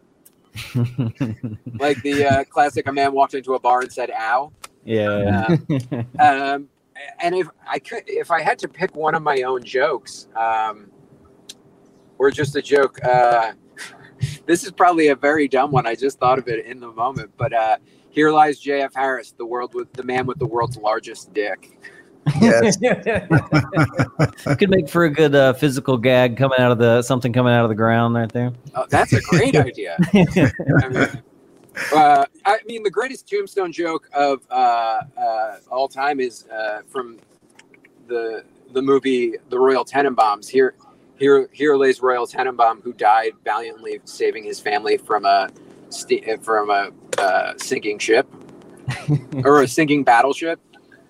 Like the uh, classic, a man walked into a bar and said, "Ow." Yeah. Uh, um, And if I could, if I had to pick one of my own jokes, um, or just a joke, uh, this is probably a very dumb one. I just thought of it in the moment, but uh, here lies J F Harris, the world with the man with the world's largest dick. Yes. Could make for a good uh, physical gag coming out of the something coming out of the ground right there. Oh, that's a great idea. I mean, Uh, I mean, the greatest tombstone joke of uh, uh, all time is uh, from the the movie The Royal Tenenbaums. Here, here, here lays Royal Tenenbaum, who died valiantly saving his family from a st- from a uh, sinking ship or a sinking battleship.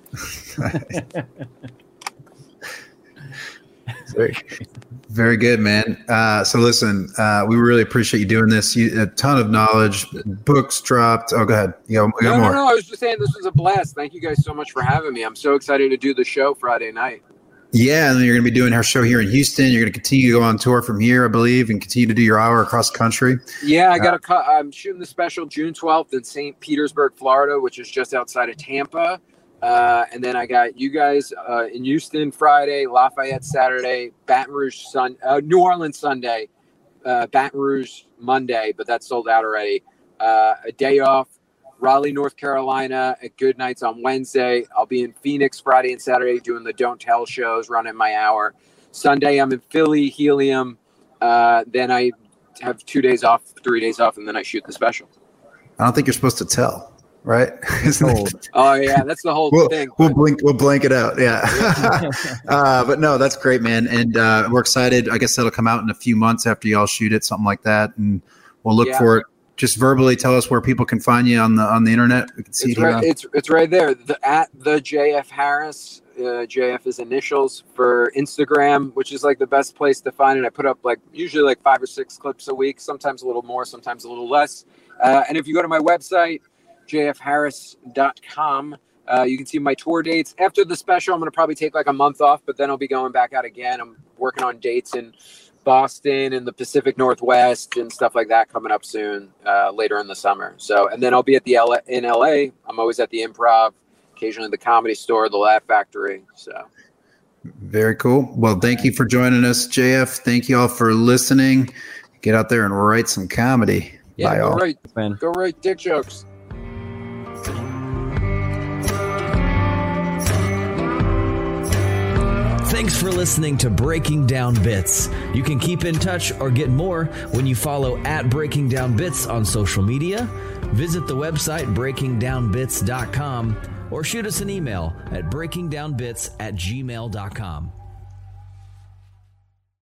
Very, very good, man. Uh, so listen, uh, we really appreciate you doing this. You, a ton of knowledge, books dropped. Oh, go ahead. You got, you got no, more. no, no. I was just saying this was a blast. Thank you guys so much for having me. I'm so excited to do the show Friday night. Yeah, and then you're going to be doing our show here in Houston. You're going to continue to go on tour from here, I believe, and continue to do your hour across the country. Yeah, I got a cut. I'm shooting the special June twelfth in Saint Petersburg, Florida, which is just outside of Tampa. Uh, and then I got you guys uh, in Houston Friday, Lafayette Saturday, Baton Rouge Sun, uh, New Orleans Sunday, uh, Baton Rouge Monday, but that's sold out already. Uh, a day off, Raleigh, North Carolina, at Good Nights on Wednesday. I'll be in Phoenix Friday and Saturday doing the Don't Tell shows, running my hour. Sunday I'm in Philly, Helium. Uh, then I have two days off, three days off, and then I shoot the special. I don't think you're supposed to tell. Right? Oh yeah, that's the whole we'll, thing. We'll blink, we'll blank it out. Yeah. uh, but no, that's great, man. And uh, we're excited. I guess that'll come out in a few months after y'all shoot it, something like that. And we'll look yeah. for it. Just verbally tell us where people can find you on the on the internet. We can see it's it. Right, it's it's right there. The at the J F Harris. Uh, J F is initials for Instagram, which is like the best place to find it. I put up like usually like five or six clips a week, sometimes a little more, sometimes a little less. Uh, and if you go to my website, j f harris dot com. Uh, you can see my tour dates. After the special, I'm going to probably take like a month off, but then I'll be going back out again. I'm working on dates in Boston and the Pacific Northwest and stuff like that coming up soon, uh, later in the summer. So, and then I'll be at the L A, in L A. I'm always at the Improv, occasionally the Comedy Store, the Laugh Factory. So. Very cool. Well, thank you for joining us, J F. Thank you all for listening. Get out there and write some comedy. Yeah, Bye, go all. write, go write dick jokes. Thanks for listening to Breaking Down Bits. You can keep in touch or get more when you follow at Breaking Down Bits on social media, visit the website breaking down bits dot com, or shoot us an email at breaking down bits at gmail dot com.